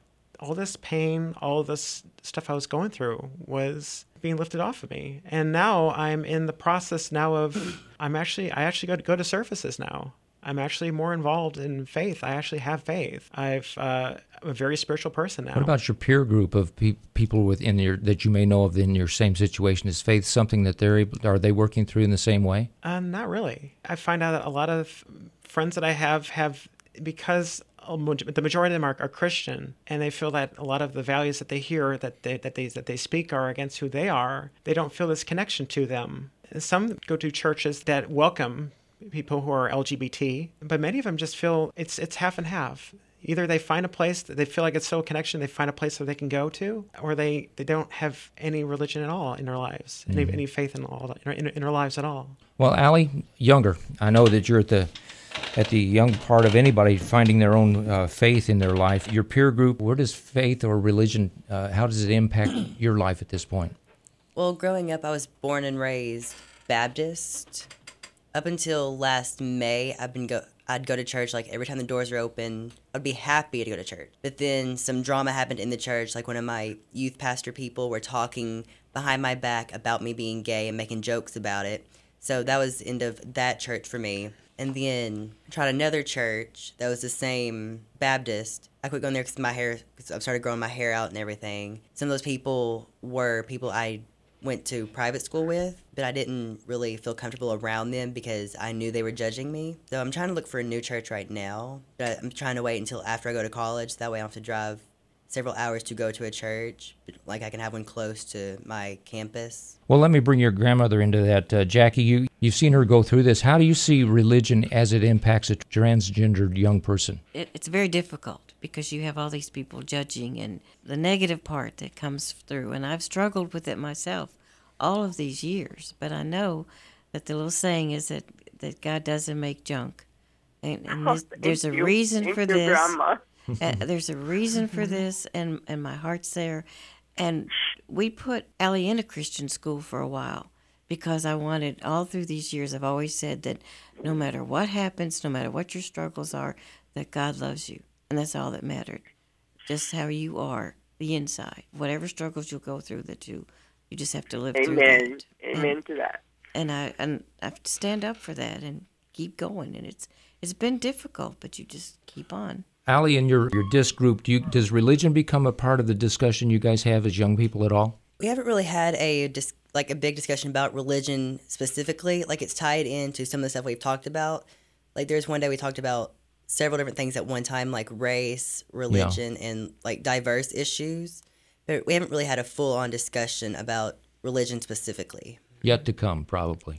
all this pain, all this stuff I was going through was being lifted off of me. And now I'm in the process now of, I'm actually, I actually go to, go to services now. I'm actually more involved in faith. I actually have faith. I've, uh, I'm a very spiritual person now. What about your peer group of pe- people within your that you may know of in your same situation? Is faith something that they're able, are they working through in the same way? Uh, not really. I find out that a lot of friends that I have have, because the majority of them are, are Christian, and they feel that a lot of the values that they hear that they, that they that they speak are against who they are. They don't feel this connection to them. Some go to churches that welcome people who are L G B T, but many of them just feel it's it's half and half. Either they find a place that they feel like it's so a connection, they find a place where they can go to, or they, they don't have any religion at all in their lives, mm-hmm. any any faith in all in, in their lives at all. Well, Allie, younger, I know that you're at the at the young part of anybody finding their own uh, faith in their life. Your peer group, where does faith or religion, uh, how does it impact your life at this point? Well, growing up, I was born and raised Baptist. Up until last May, I've been go. I'd go to church like every time the doors were open. I'd be happy to go to church. But then some drama happened in the church. Like one of my youth pastor people were talking behind my back about me being gay and making jokes about it. So that was the end of that church for me. And then I tried another church that was the same Baptist. I quit going there because my hair, cause I started growing my hair out and everything. Some of those people were people I went to private school with, but I didn't really feel comfortable around them because I knew they were judging me. So I'm trying to look for a new church right now, but I'm trying to wait until after I go to college. That way I don't have to drive several hours to go to a church. Like I can have one close to my campus. Well, let me bring your grandmother into that. Uh, Jackie, you, you've seen her go through this. How do you see religion as it impacts a transgendered young person? It, it's very difficult because you have all these people judging and the negative part that comes through. And I've struggled with it myself all of these years. But I know that the little saying is that, that God doesn't make junk. And, and this, oh, there's a you, reason for this. Grandma. uh, there's a reason for this, and, and my heart's there. And we put Allie in a Christian school for a while because I wanted, all through these years, I've always said that no matter what happens, no matter what your struggles are, that God loves you. And that's all that mattered. Just how you are, the inside. Whatever struggles you'll go through, that you you just have to live Amen. through that. Amen and, to that. And I and I have to stand up for that and keep going. And it's it's been difficult, but you just keep on. Allie, in your, your disc group, do you, does religion become a part of the discussion you guys have as young people at all? We haven't really had a dis- like a big discussion about religion specifically. Like it's tied into some of the stuff we've talked about. Like there's one day we talked about several different things at one time, like race, religion, yeah. and like diverse issues. But we haven't really had a full-on discussion about religion specifically. Yet to come, probably.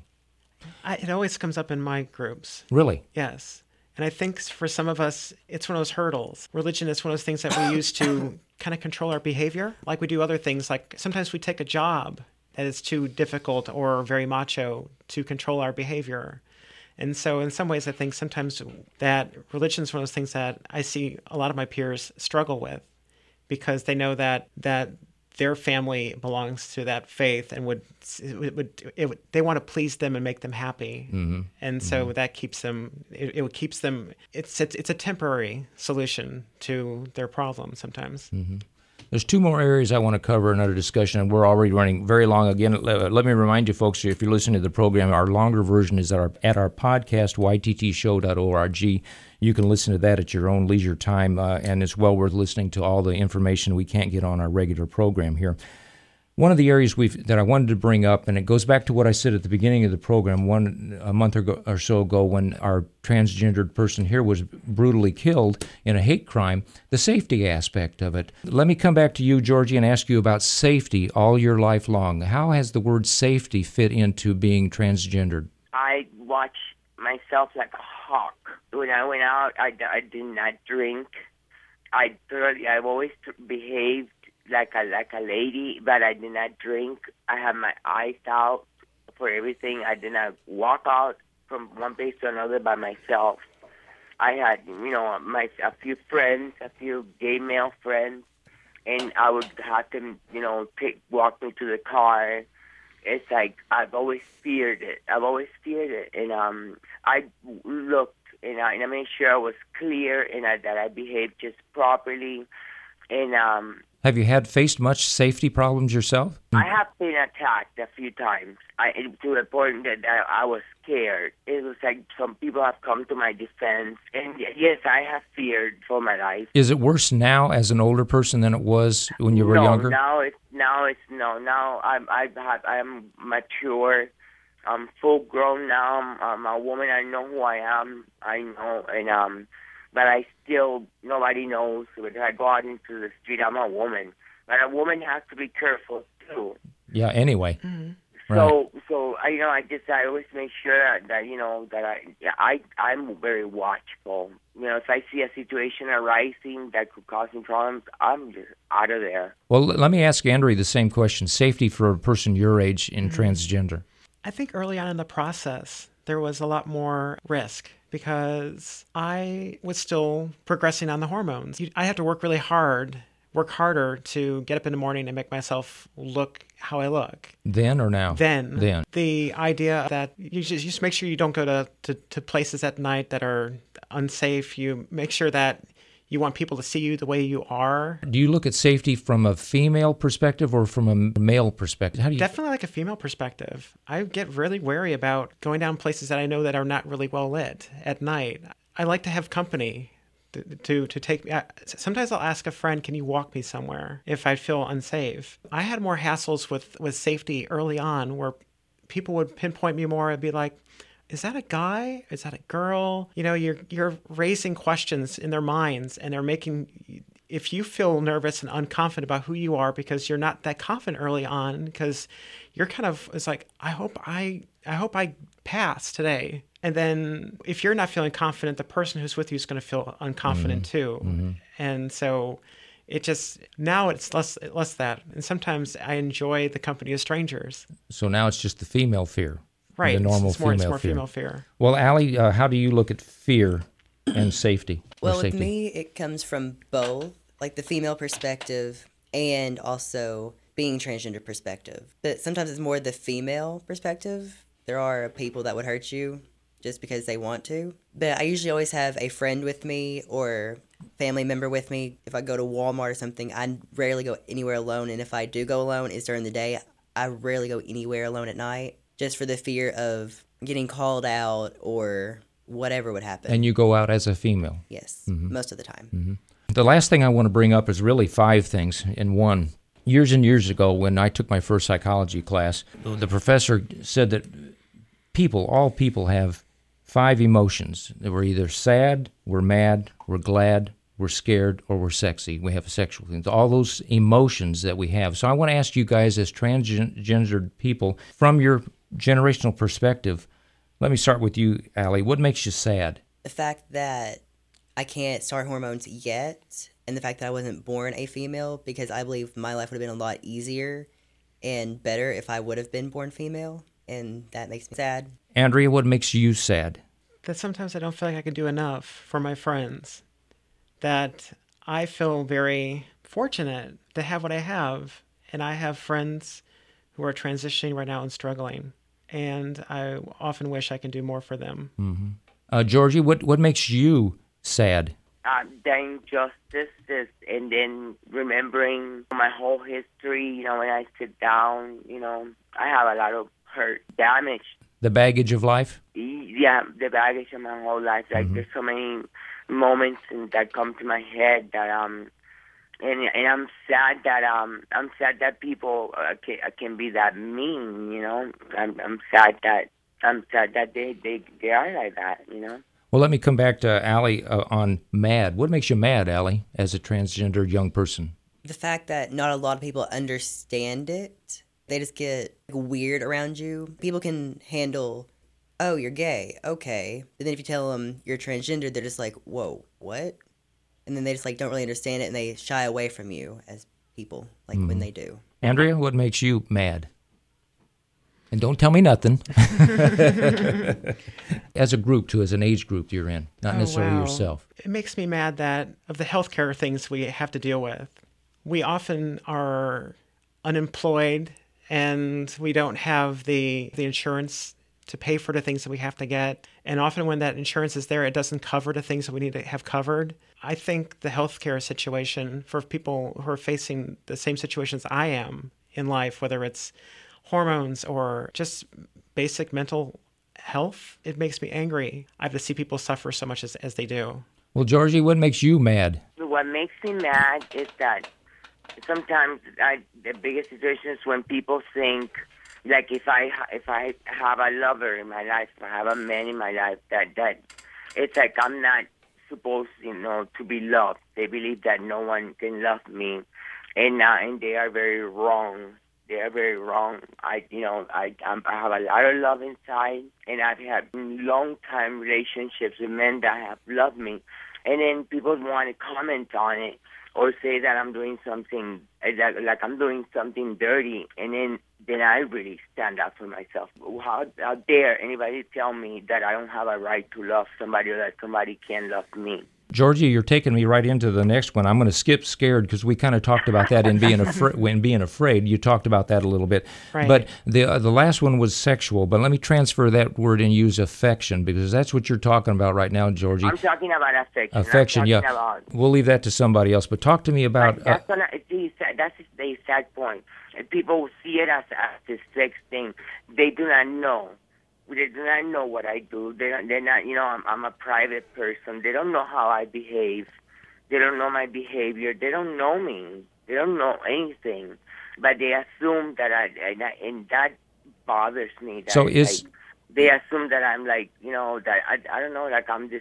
I, it always comes up in my groups. Really? Yes. And I think for some of us, it's one of those hurdles. Religion is one of those things that we use to kind of control our behavior, like we do other things. Like sometimes we take a job that is too difficult or very macho to control our behavior. And so in some ways, I think sometimes that religion is one of those things that I see a lot of my peers struggle with because they know that that their family belongs to that faith and would it would, it would they want to please them and make them happy, mm-hmm. and so mm-hmm. that keeps them. It, it keeps them. It's, it's it's a temporary solution to their problem sometimes. Mm-hmm. There's two more areas I want to cover in our discussion, and we're already running very long. Again, let me remind you folks, if you're listening to the program, our longer version is at our, at our podcast, y t t show dot org. You can listen to that at your own leisure time, uh, and it's well worth listening to all the information we can't get on our regular program here. One of the areas we've, that I wanted to bring up, and it goes back to what I said at the beginning of the program one a month ago, or so ago when our transgendered person here was brutally killed in a hate crime, the safety aspect of it. Let me come back to you, Georgie, and ask you about safety all your life long. How has the word safety fit into being transgendered? I watch myself like a hawk. When I went out, I, I did not drink. I thoroughly, I've always behaved like a like a lady, but I did not drink. I had my eyes out for everything. I did not walk out from one place to another by myself. I had, you know, my a few friends, a few gay male friends, and I would have them, you know, take walk me to the car. It's like I've always feared it. I've always feared it, and um, I looked and I, and I made sure I was clear and I, that I behaved just properly. And um, Have you had faced much safety problems yourself? I have been attacked a few times. I to the point that I, I was scared. It was like some people have come to my defense, and yes, I have feared for my life. Is it worse now as an older person than it was when you were no, younger? now it's now it's no. Now I'm I have I'm mature. I'm full grown now. I'm, I'm a woman. I know who I am. I know, and um, but I still nobody knows. When I go out into the street, I'm a woman. But a woman has to be careful too. Yeah. Anyway. Mm-hmm. Right. So, so I, you know, I just, I always make sure that, that you know, that I, I, I'm very watchful. You know, if I see a situation arising that could cause me problems, I'm just out of there. Well, let me ask Andrea the same question. Safety for a person your age in Mm-hmm. transgender. I think early on in the process, there was a lot more risk because I was still progressing on the hormones. You- I had to work really hard, work harder to get up in the morning and make myself look how I look. Then or now? Then, Then. the idea that you just, you just make sure you don't go to, to, to places at night that are unsafe. You make sure that you want people to see you the way you are. Do you look at safety from a female perspective or from a male perspective? How do you? Definitely like a female perspective. I get really wary about going down places that I know that are not really well lit at night. I like to have company to to, to take me. Sometimes I'll ask a friend, can you walk me somewhere if I feel unsafe? I had more hassles with, with safety early on where people would pinpoint me more and be like, is that a guy? Is that a girl? You know, you're you're raising questions in their minds, and they're making. If you feel nervous and unconfident about who you are because you're not that confident early on, because you're kind of, it's like, I hope I I hope I pass today. And then if you're not feeling confident, the person who's with you is going to feel unconfident mm-hmm. too. Mm-hmm. And so it just, now it's less less that. And sometimes I enjoy the company of strangers. So now it's just the female fear. Right. The normal it's more, female it's more fear. female fear. Well, Allie, uh, how do you look at fear and safety? Well, safety? with me, it comes from both, like the female perspective and also being transgender perspective. But sometimes it's more the female perspective. There are people that would hurt you just because they want to. But I usually always have a friend with me or family member with me. If I go to Walmart or something, I rarely go anywhere alone. And if I do go alone, it's during the day. I rarely go anywhere alone at night, just for the fear of getting called out or whatever would happen. And you go out as a female? Yes, mm-hmm. most of the time. Mm-hmm. The last thing I want to bring up is really five things in one. Years and years ago, when I took my first psychology class, the professor said that people, all people have five emotions. We're either sad, we're mad, we're glad, we're scared, or we're sexy. We have sexual things. All those emotions that we have. So I want to ask you guys as transgendered people, from your generational perspective, let me start with you, Allie. What makes you sad? The fact that I can't start hormones yet, and the fact that I wasn't born a female, because I believe my life would have been a lot easier and better if I would have been born female, and that makes me sad. Andrea, what makes you sad? That sometimes I don't feel like I can do enough for my friends. That I feel very fortunate to have what I have, and I have friends who are transitioning right now and struggling, and I often wish I can do more for them. Mm-hmm. Uh, Georgie, what, what makes you sad? Uh, the injustices, and then remembering my whole history. You know, when I sit down, you know, I have a lot of hurt, damage. The baggage of life? Yeah, the baggage of my whole life. Like, mm-hmm. there's so many moments that come to my head that um, and and I'm sad that um, I'm sad that people uh, can, can be that mean. You know, I'm I'm sad that I'm sad that they they they are like that. You know. Well, let me come back to Allie uh, on mad. What makes you mad, Allie, as a transgendered young person? The fact that not a lot of people understand it. They just get weird around you. People can handle, oh, you're gay, okay. But then if you tell them you're transgender, they're just like, whoa, what? And then they just like don't really understand it, and they shy away from you as people, like mm-hmm. when they do. Andrea, what makes you mad? And don't tell me nothing. As a group, too, as an age group you're in, not oh, necessarily wow. yourself. It makes me mad that of the healthcare things we have to deal with, we often are unemployed and we don't have the the insurance to pay for the things that we have to get. And often when that insurance is there, it doesn't cover the things that we need to have covered. I think the healthcare situation for people who are facing the same situations I am in life, whether it's hormones or just basic mental health, it makes me angry. I have to see people suffer so much as, as they do. Well, Georgie, what makes you mad? What makes me mad is that sometimes I, the biggest situation is when people think, like if I if I have a lover in my life, if I have a man in my life, that, that it's like I'm not supposed, you know, to be loved. They believe that no one can love me, and uh, and they are very wrong. They are very wrong. I, you know, I I'm, I have a lot of love inside, and I've had long time relationships with men that have loved me, and then people want to comment on it or say that I'm doing something like, like I'm doing something dirty, and then then I really stand up for myself. How, how dare anybody tell me that I don't have a right to love somebody or that somebody can love me? Georgie, you're taking me right into the next one. I'm going to skip scared because we kind of talked about that in being afraid. When being afraid, you talked about that a little bit. Right. But the uh, the last one was sexual. But let me transfer that word and use affection, because that's what you're talking about right now, Georgie. I'm talking about affection. Affection, I'm yeah. About, we'll leave that to somebody else. But talk to me about. Right, that's, uh, gonna, the, that's the sad point. People see it as, as this sex thing. They do not know. They do not know what I do. They don't, they're not, you know, I'm, I'm a private person. They don't know how I behave. They don't know my behavior. They don't know me. They don't know anything. But they assume that I, I and that bothers me. That So is like, they assume that I'm like, you know, that I, I don't know, like I'm this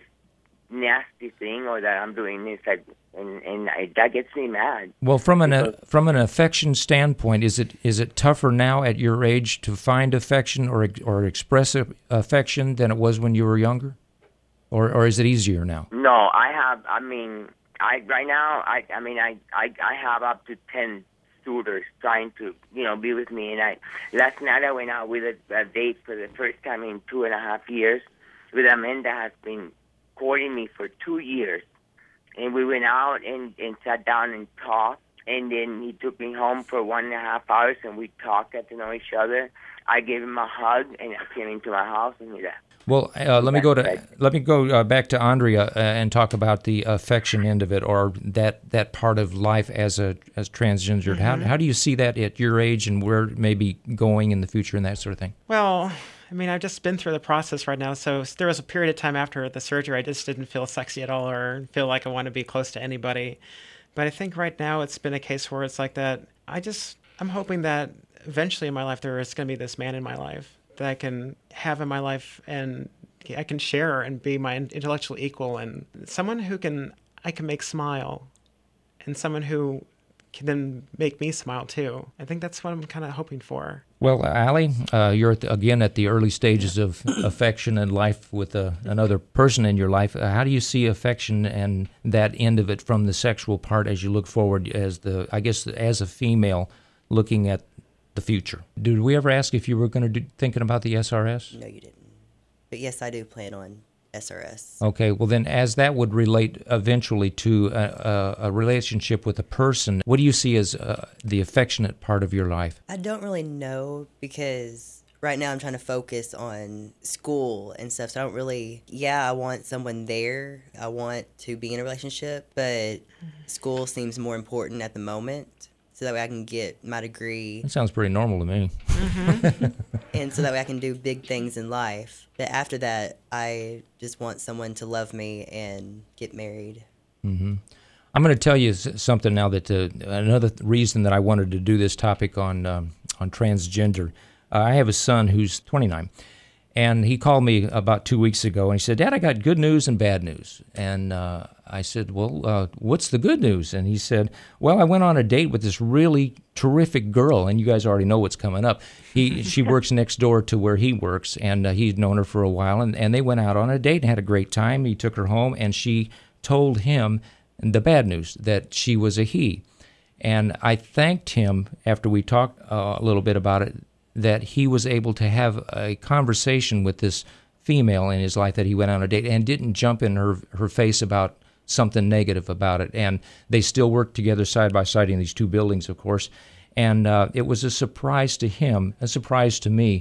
nasty thing or that I'm doing this, like, and and I, that gets me mad. Well, from an Because, uh, from an affection standpoint, is it is it tougher now at your age to find affection or or express affection than it was when you were younger, or or is it easier now? No, I have. I mean, I right now, I I mean, I I, I have up to ten suitors trying to, you know, be with me. And I last night I went out with a, a date for the first time in two and a half years with a man that has been courting me for two years. And we went out and, and sat down and talked. And then he took me home for one and a half hours, and we talked, got to know each other. I gave him a hug, and I came into my house, and he left. Well, uh, let me go to let me go uh, back to Andrea uh, and talk about the affection end of it, or that, that part of life as a as transgendered. Mm-hmm. How how do you see that at your age, and where it may be going in the future, and that sort of thing? Well, I mean, I've just been through the process right now. So there was a period of time after the surgery I just didn't feel sexy at all or feel like I want to be close to anybody. But I think right now it's been a case where it's like that. I just, I'm hoping that eventually in my life there is going to be this man in my life that I can have in my life and I can share and be my intellectual equal, and someone who can, I can make smile, and someone who can then make me smile too. I think that's what I'm kind of hoping for. Well, Allie, uh, you're at the, again at the early stages of affection and life with a, another person in your life. Uh, how do you see affection and that end of it from the sexual part as you look forward as the, I guess, as a female looking at the future? Did we ever ask if you were going to do thinking about the S R S? No, you didn't. But yes, I do plan on S R S. Okay, well then, as that would relate eventually to a, a, a relationship with a person, what do you see as uh, the affectionate part of your life? I don't really know, because right now I'm trying to focus on school and stuff. So I don't really, yeah, I want someone there. I want to be in a relationship, but school seems more important at the moment. So that way I can get my degree. That sounds pretty normal to me. Mm-hmm. And so that way I can do big things in life. But after that, I just want someone to love me and get married. Mm-hmm. I'm going to tell you something now that uh, another th- reason that I wanted to do this topic on um, on transgender. Uh, I have a son who's twenty-nine, and he called me about two weeks ago, and he said, "Dad, I got good news and bad news." And uh, I said, "Well, uh, what's the good news?" And he said, "Well, I went on a date with this really terrific girl, and you guys already know what's coming up. He she works next door to where he works, and uh, he'd known her for a while, and, and they went out on a date and had a great time. He took her home, and she told him the bad news, that she was a he. And I thanked him after we talked uh, a little bit about it, that he was able to have a conversation with this female in his life that he went on a date and didn't jump in her her face about something negative about it. And they still worked together side by side in these two buildings, of course. And uh, it was a surprise to him, a surprise to me.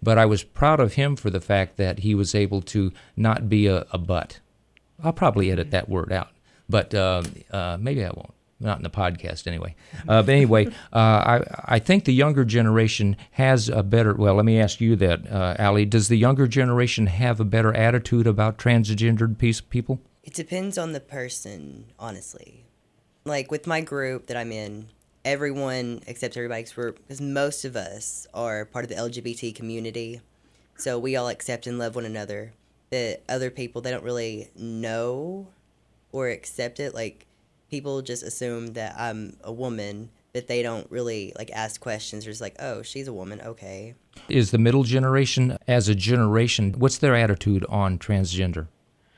but I was proud of him for the fact that he was able to not be a, a butt. I'll probably edit that word out, but uh, uh, maybe I won't. Not in the podcast, anyway. Uh, but anyway, uh, I I think the younger generation has a better. Well, let me ask you that, uh, Allie. Does the younger generation have a better attitude about transgendered piece people? It depends on the person, honestly. Like with my group that I'm in, everyone accepts everybody's group because most of us are part of the L G B T community, so we all accept and love one another. But other people, they don't really know or accept it. Like, people just assume that I'm a woman, but they don't really, like, ask questions. They're just like, oh, she's a woman, okay. Is the middle generation, as a generation, what's their attitude on transgender?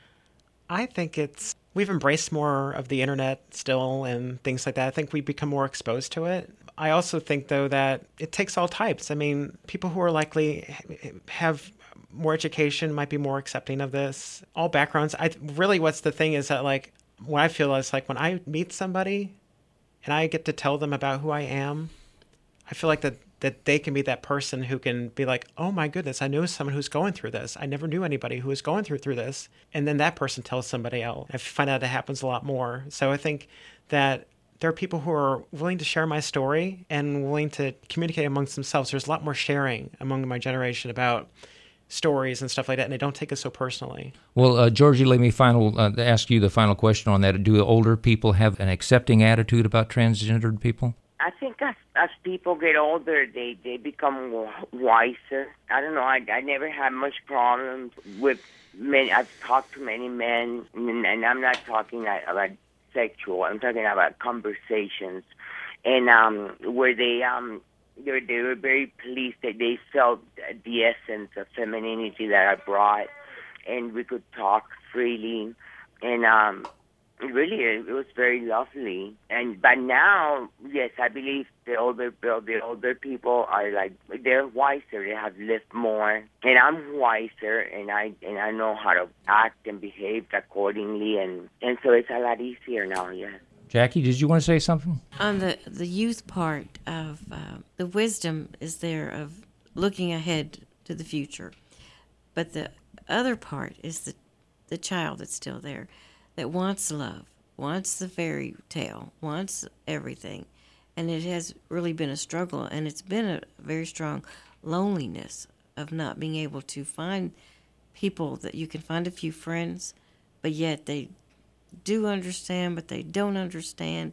I think it's, we've embraced more of the internet still and things like that. I think we've become more exposed to it. I also think, though, that it takes all types. I mean, people who are likely have more education might be more accepting of this. All backgrounds. I really, what's the thing is that, like, what I feel is like when I meet somebody and I get to tell them about who I am, I feel like that, that they can be that person who can be like, oh my goodness, I know someone who's going through this. I never knew anybody who was going through through this. And then that person tells somebody else. I find out it happens a lot more. So I think that there are people who are willing to share my story and willing to communicate amongst themselves. There's a lot more sharing among my generation about stories and stuff like that, and they don't take it so personally. Well, uh, Georgie, let me final uh, ask you the final question on that. Do older people have an accepting attitude about transgendered people? I think as, as people get older, they, they become wiser. I don't know, I, I never had much problems with men. I've talked to many men, and, and I'm not talking about sexual, I'm talking about conversations, and um, where they... um. They were, they were very pleased that they felt the essence of femininity that I brought, and we could talk freely, and um, really it, it was very lovely. And but now, yes, I believe the older the older people are like, they're wiser. They have lived more, and I'm wiser, and I and I know how to act and behave accordingly, and and so it's a lot easier now. Yes. Jackie, did you want to say something? On the, the youth part of uh, the wisdom is there of looking ahead to the future. But the other part is the, the child that's still there that wants love, wants the fairy tale, wants everything. And it has really been a struggle, and it's been a very strong loneliness of not being able to find people that you can find a few friends, but yet they do understand, but they don't understand,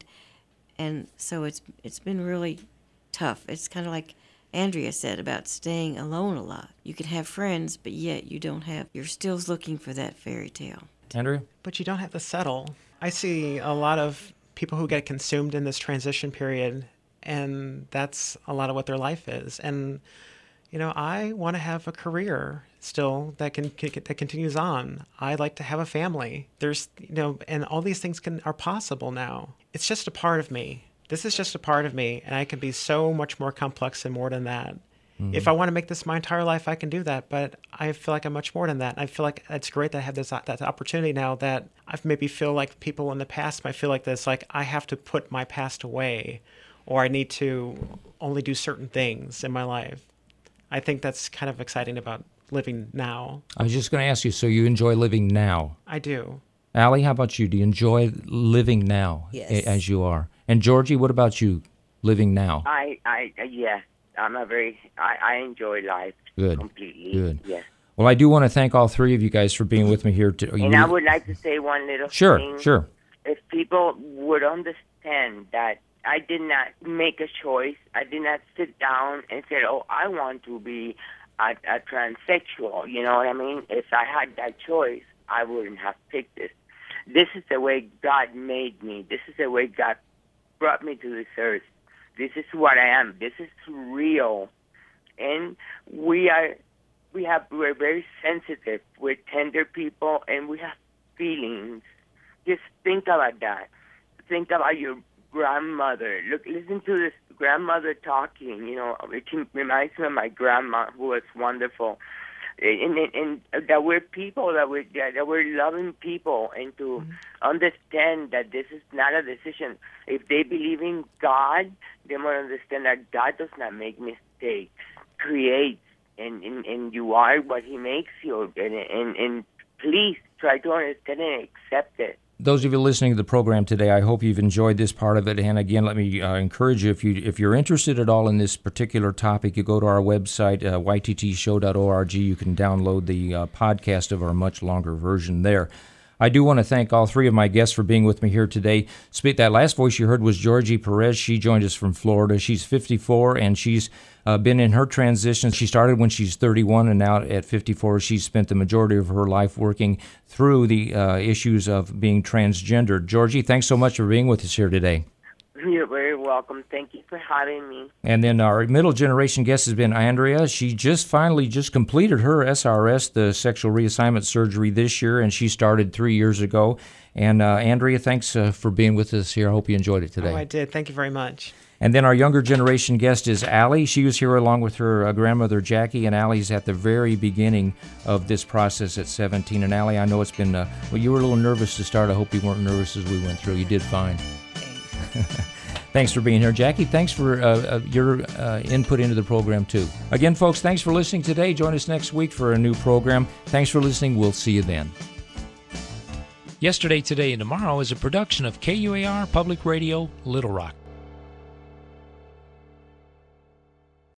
and so it's it's been really tough. It's kind of like Andrea said about staying alone a lot. You can have friends, but yet you don't have. You're still looking for that fairy tale. Andrea? But you don't have to settle. I see a lot of people who get consumed in this transition period, and that's a lot of what their life is. And you know, I want to have a career still that can, can that continues on. I like to have a family. There's, you know, and all these things can are possible now. It's just a part of me. This is just a part of me, and I can be so much more complex and more than that. Mm-hmm. If I want to make this my entire life, I can do that. But I feel like I'm much more than that. I feel like it's great that I have this that opportunity now that I've maybe feel like people in the past might feel like this, like I have to put my past away, or I need to only do certain things in my life. I think that's kind of exciting about living now. I was just going to ask you, so you enjoy living now? I do. Allie, how about you? Do you enjoy living now? Yes. As you are? And Georgie, what about you, living now? I, I, yeah, I'm a very, I, I enjoy life Good. completely. Good. Yes. Well, I do want to thank all three of you guys for being with me here. To, and you, I would like to say one little sure, thing. Sure, sure. If people would understand that I did not make a choice. I did not sit down and say, oh, I want to be a, a transsexual. You know what I mean? If I had that choice, I wouldn't have picked this. This is the way God made me. This is the way God brought me to this earth. This is what I am. This is real. And we are, we have, we're very sensitive. We're tender people, and we have feelings. Just think about that. Think about your grandmother. Look, listen to this grandmother talking. You know, it reminds me of my grandma, who was wonderful. And, and, and that we're people, that we're, that we're loving people, and to mm-hmm. understand that this is not a decision. If they believe in God, they must understand that God does not make mistakes, creates, and, and, and you are what he makes you, and, and, and please try to understand and accept it. Those of you listening to the program today, I hope you've enjoyed this part of it. And again, let me uh, encourage you, if, you, if you're interested at all in this particular topic, you go to our website, uh, y t t show dot org. You can download the uh, podcast of our much longer version there. I do want to thank all three of my guests for being with me here today. Speak, that last voice you heard was Georgie Perez. She joined us from Florida. She's fifty-four, and she's uh, been in her transition. She started when she's thirty-one, and now at fifty-four, she's spent the majority of her life working through the uh, issues of being transgendered. Georgie, thanks so much for being with us here today. You're very welcome. Thank you for having me. And then our middle generation guest has been Andrea. She just finally just completed her S R S, the sexual reassignment surgery, this year, and she started three years ago. And uh, Andrea, thanks uh, for being with us here. I hope you enjoyed it today. Oh, I did. Thank you very much. And then our younger generation guest is Allie. She was here along with her uh, grandmother, Jackie, and Allie's at the very beginning of this process at seventeen. And Allie, I know it's been, uh, well, you were a little nervous to start. I hope you weren't nervous as we went through. You did fine. Thanks for being here. Jackie, thanks for uh, uh, your uh, input into the program, too. Again, folks, thanks for listening today. Join us next week for a new program. Thanks for listening. We'll see you then. Yesterday, Today, and Tomorrow is a production of K U A R Public Radio, Little Rock.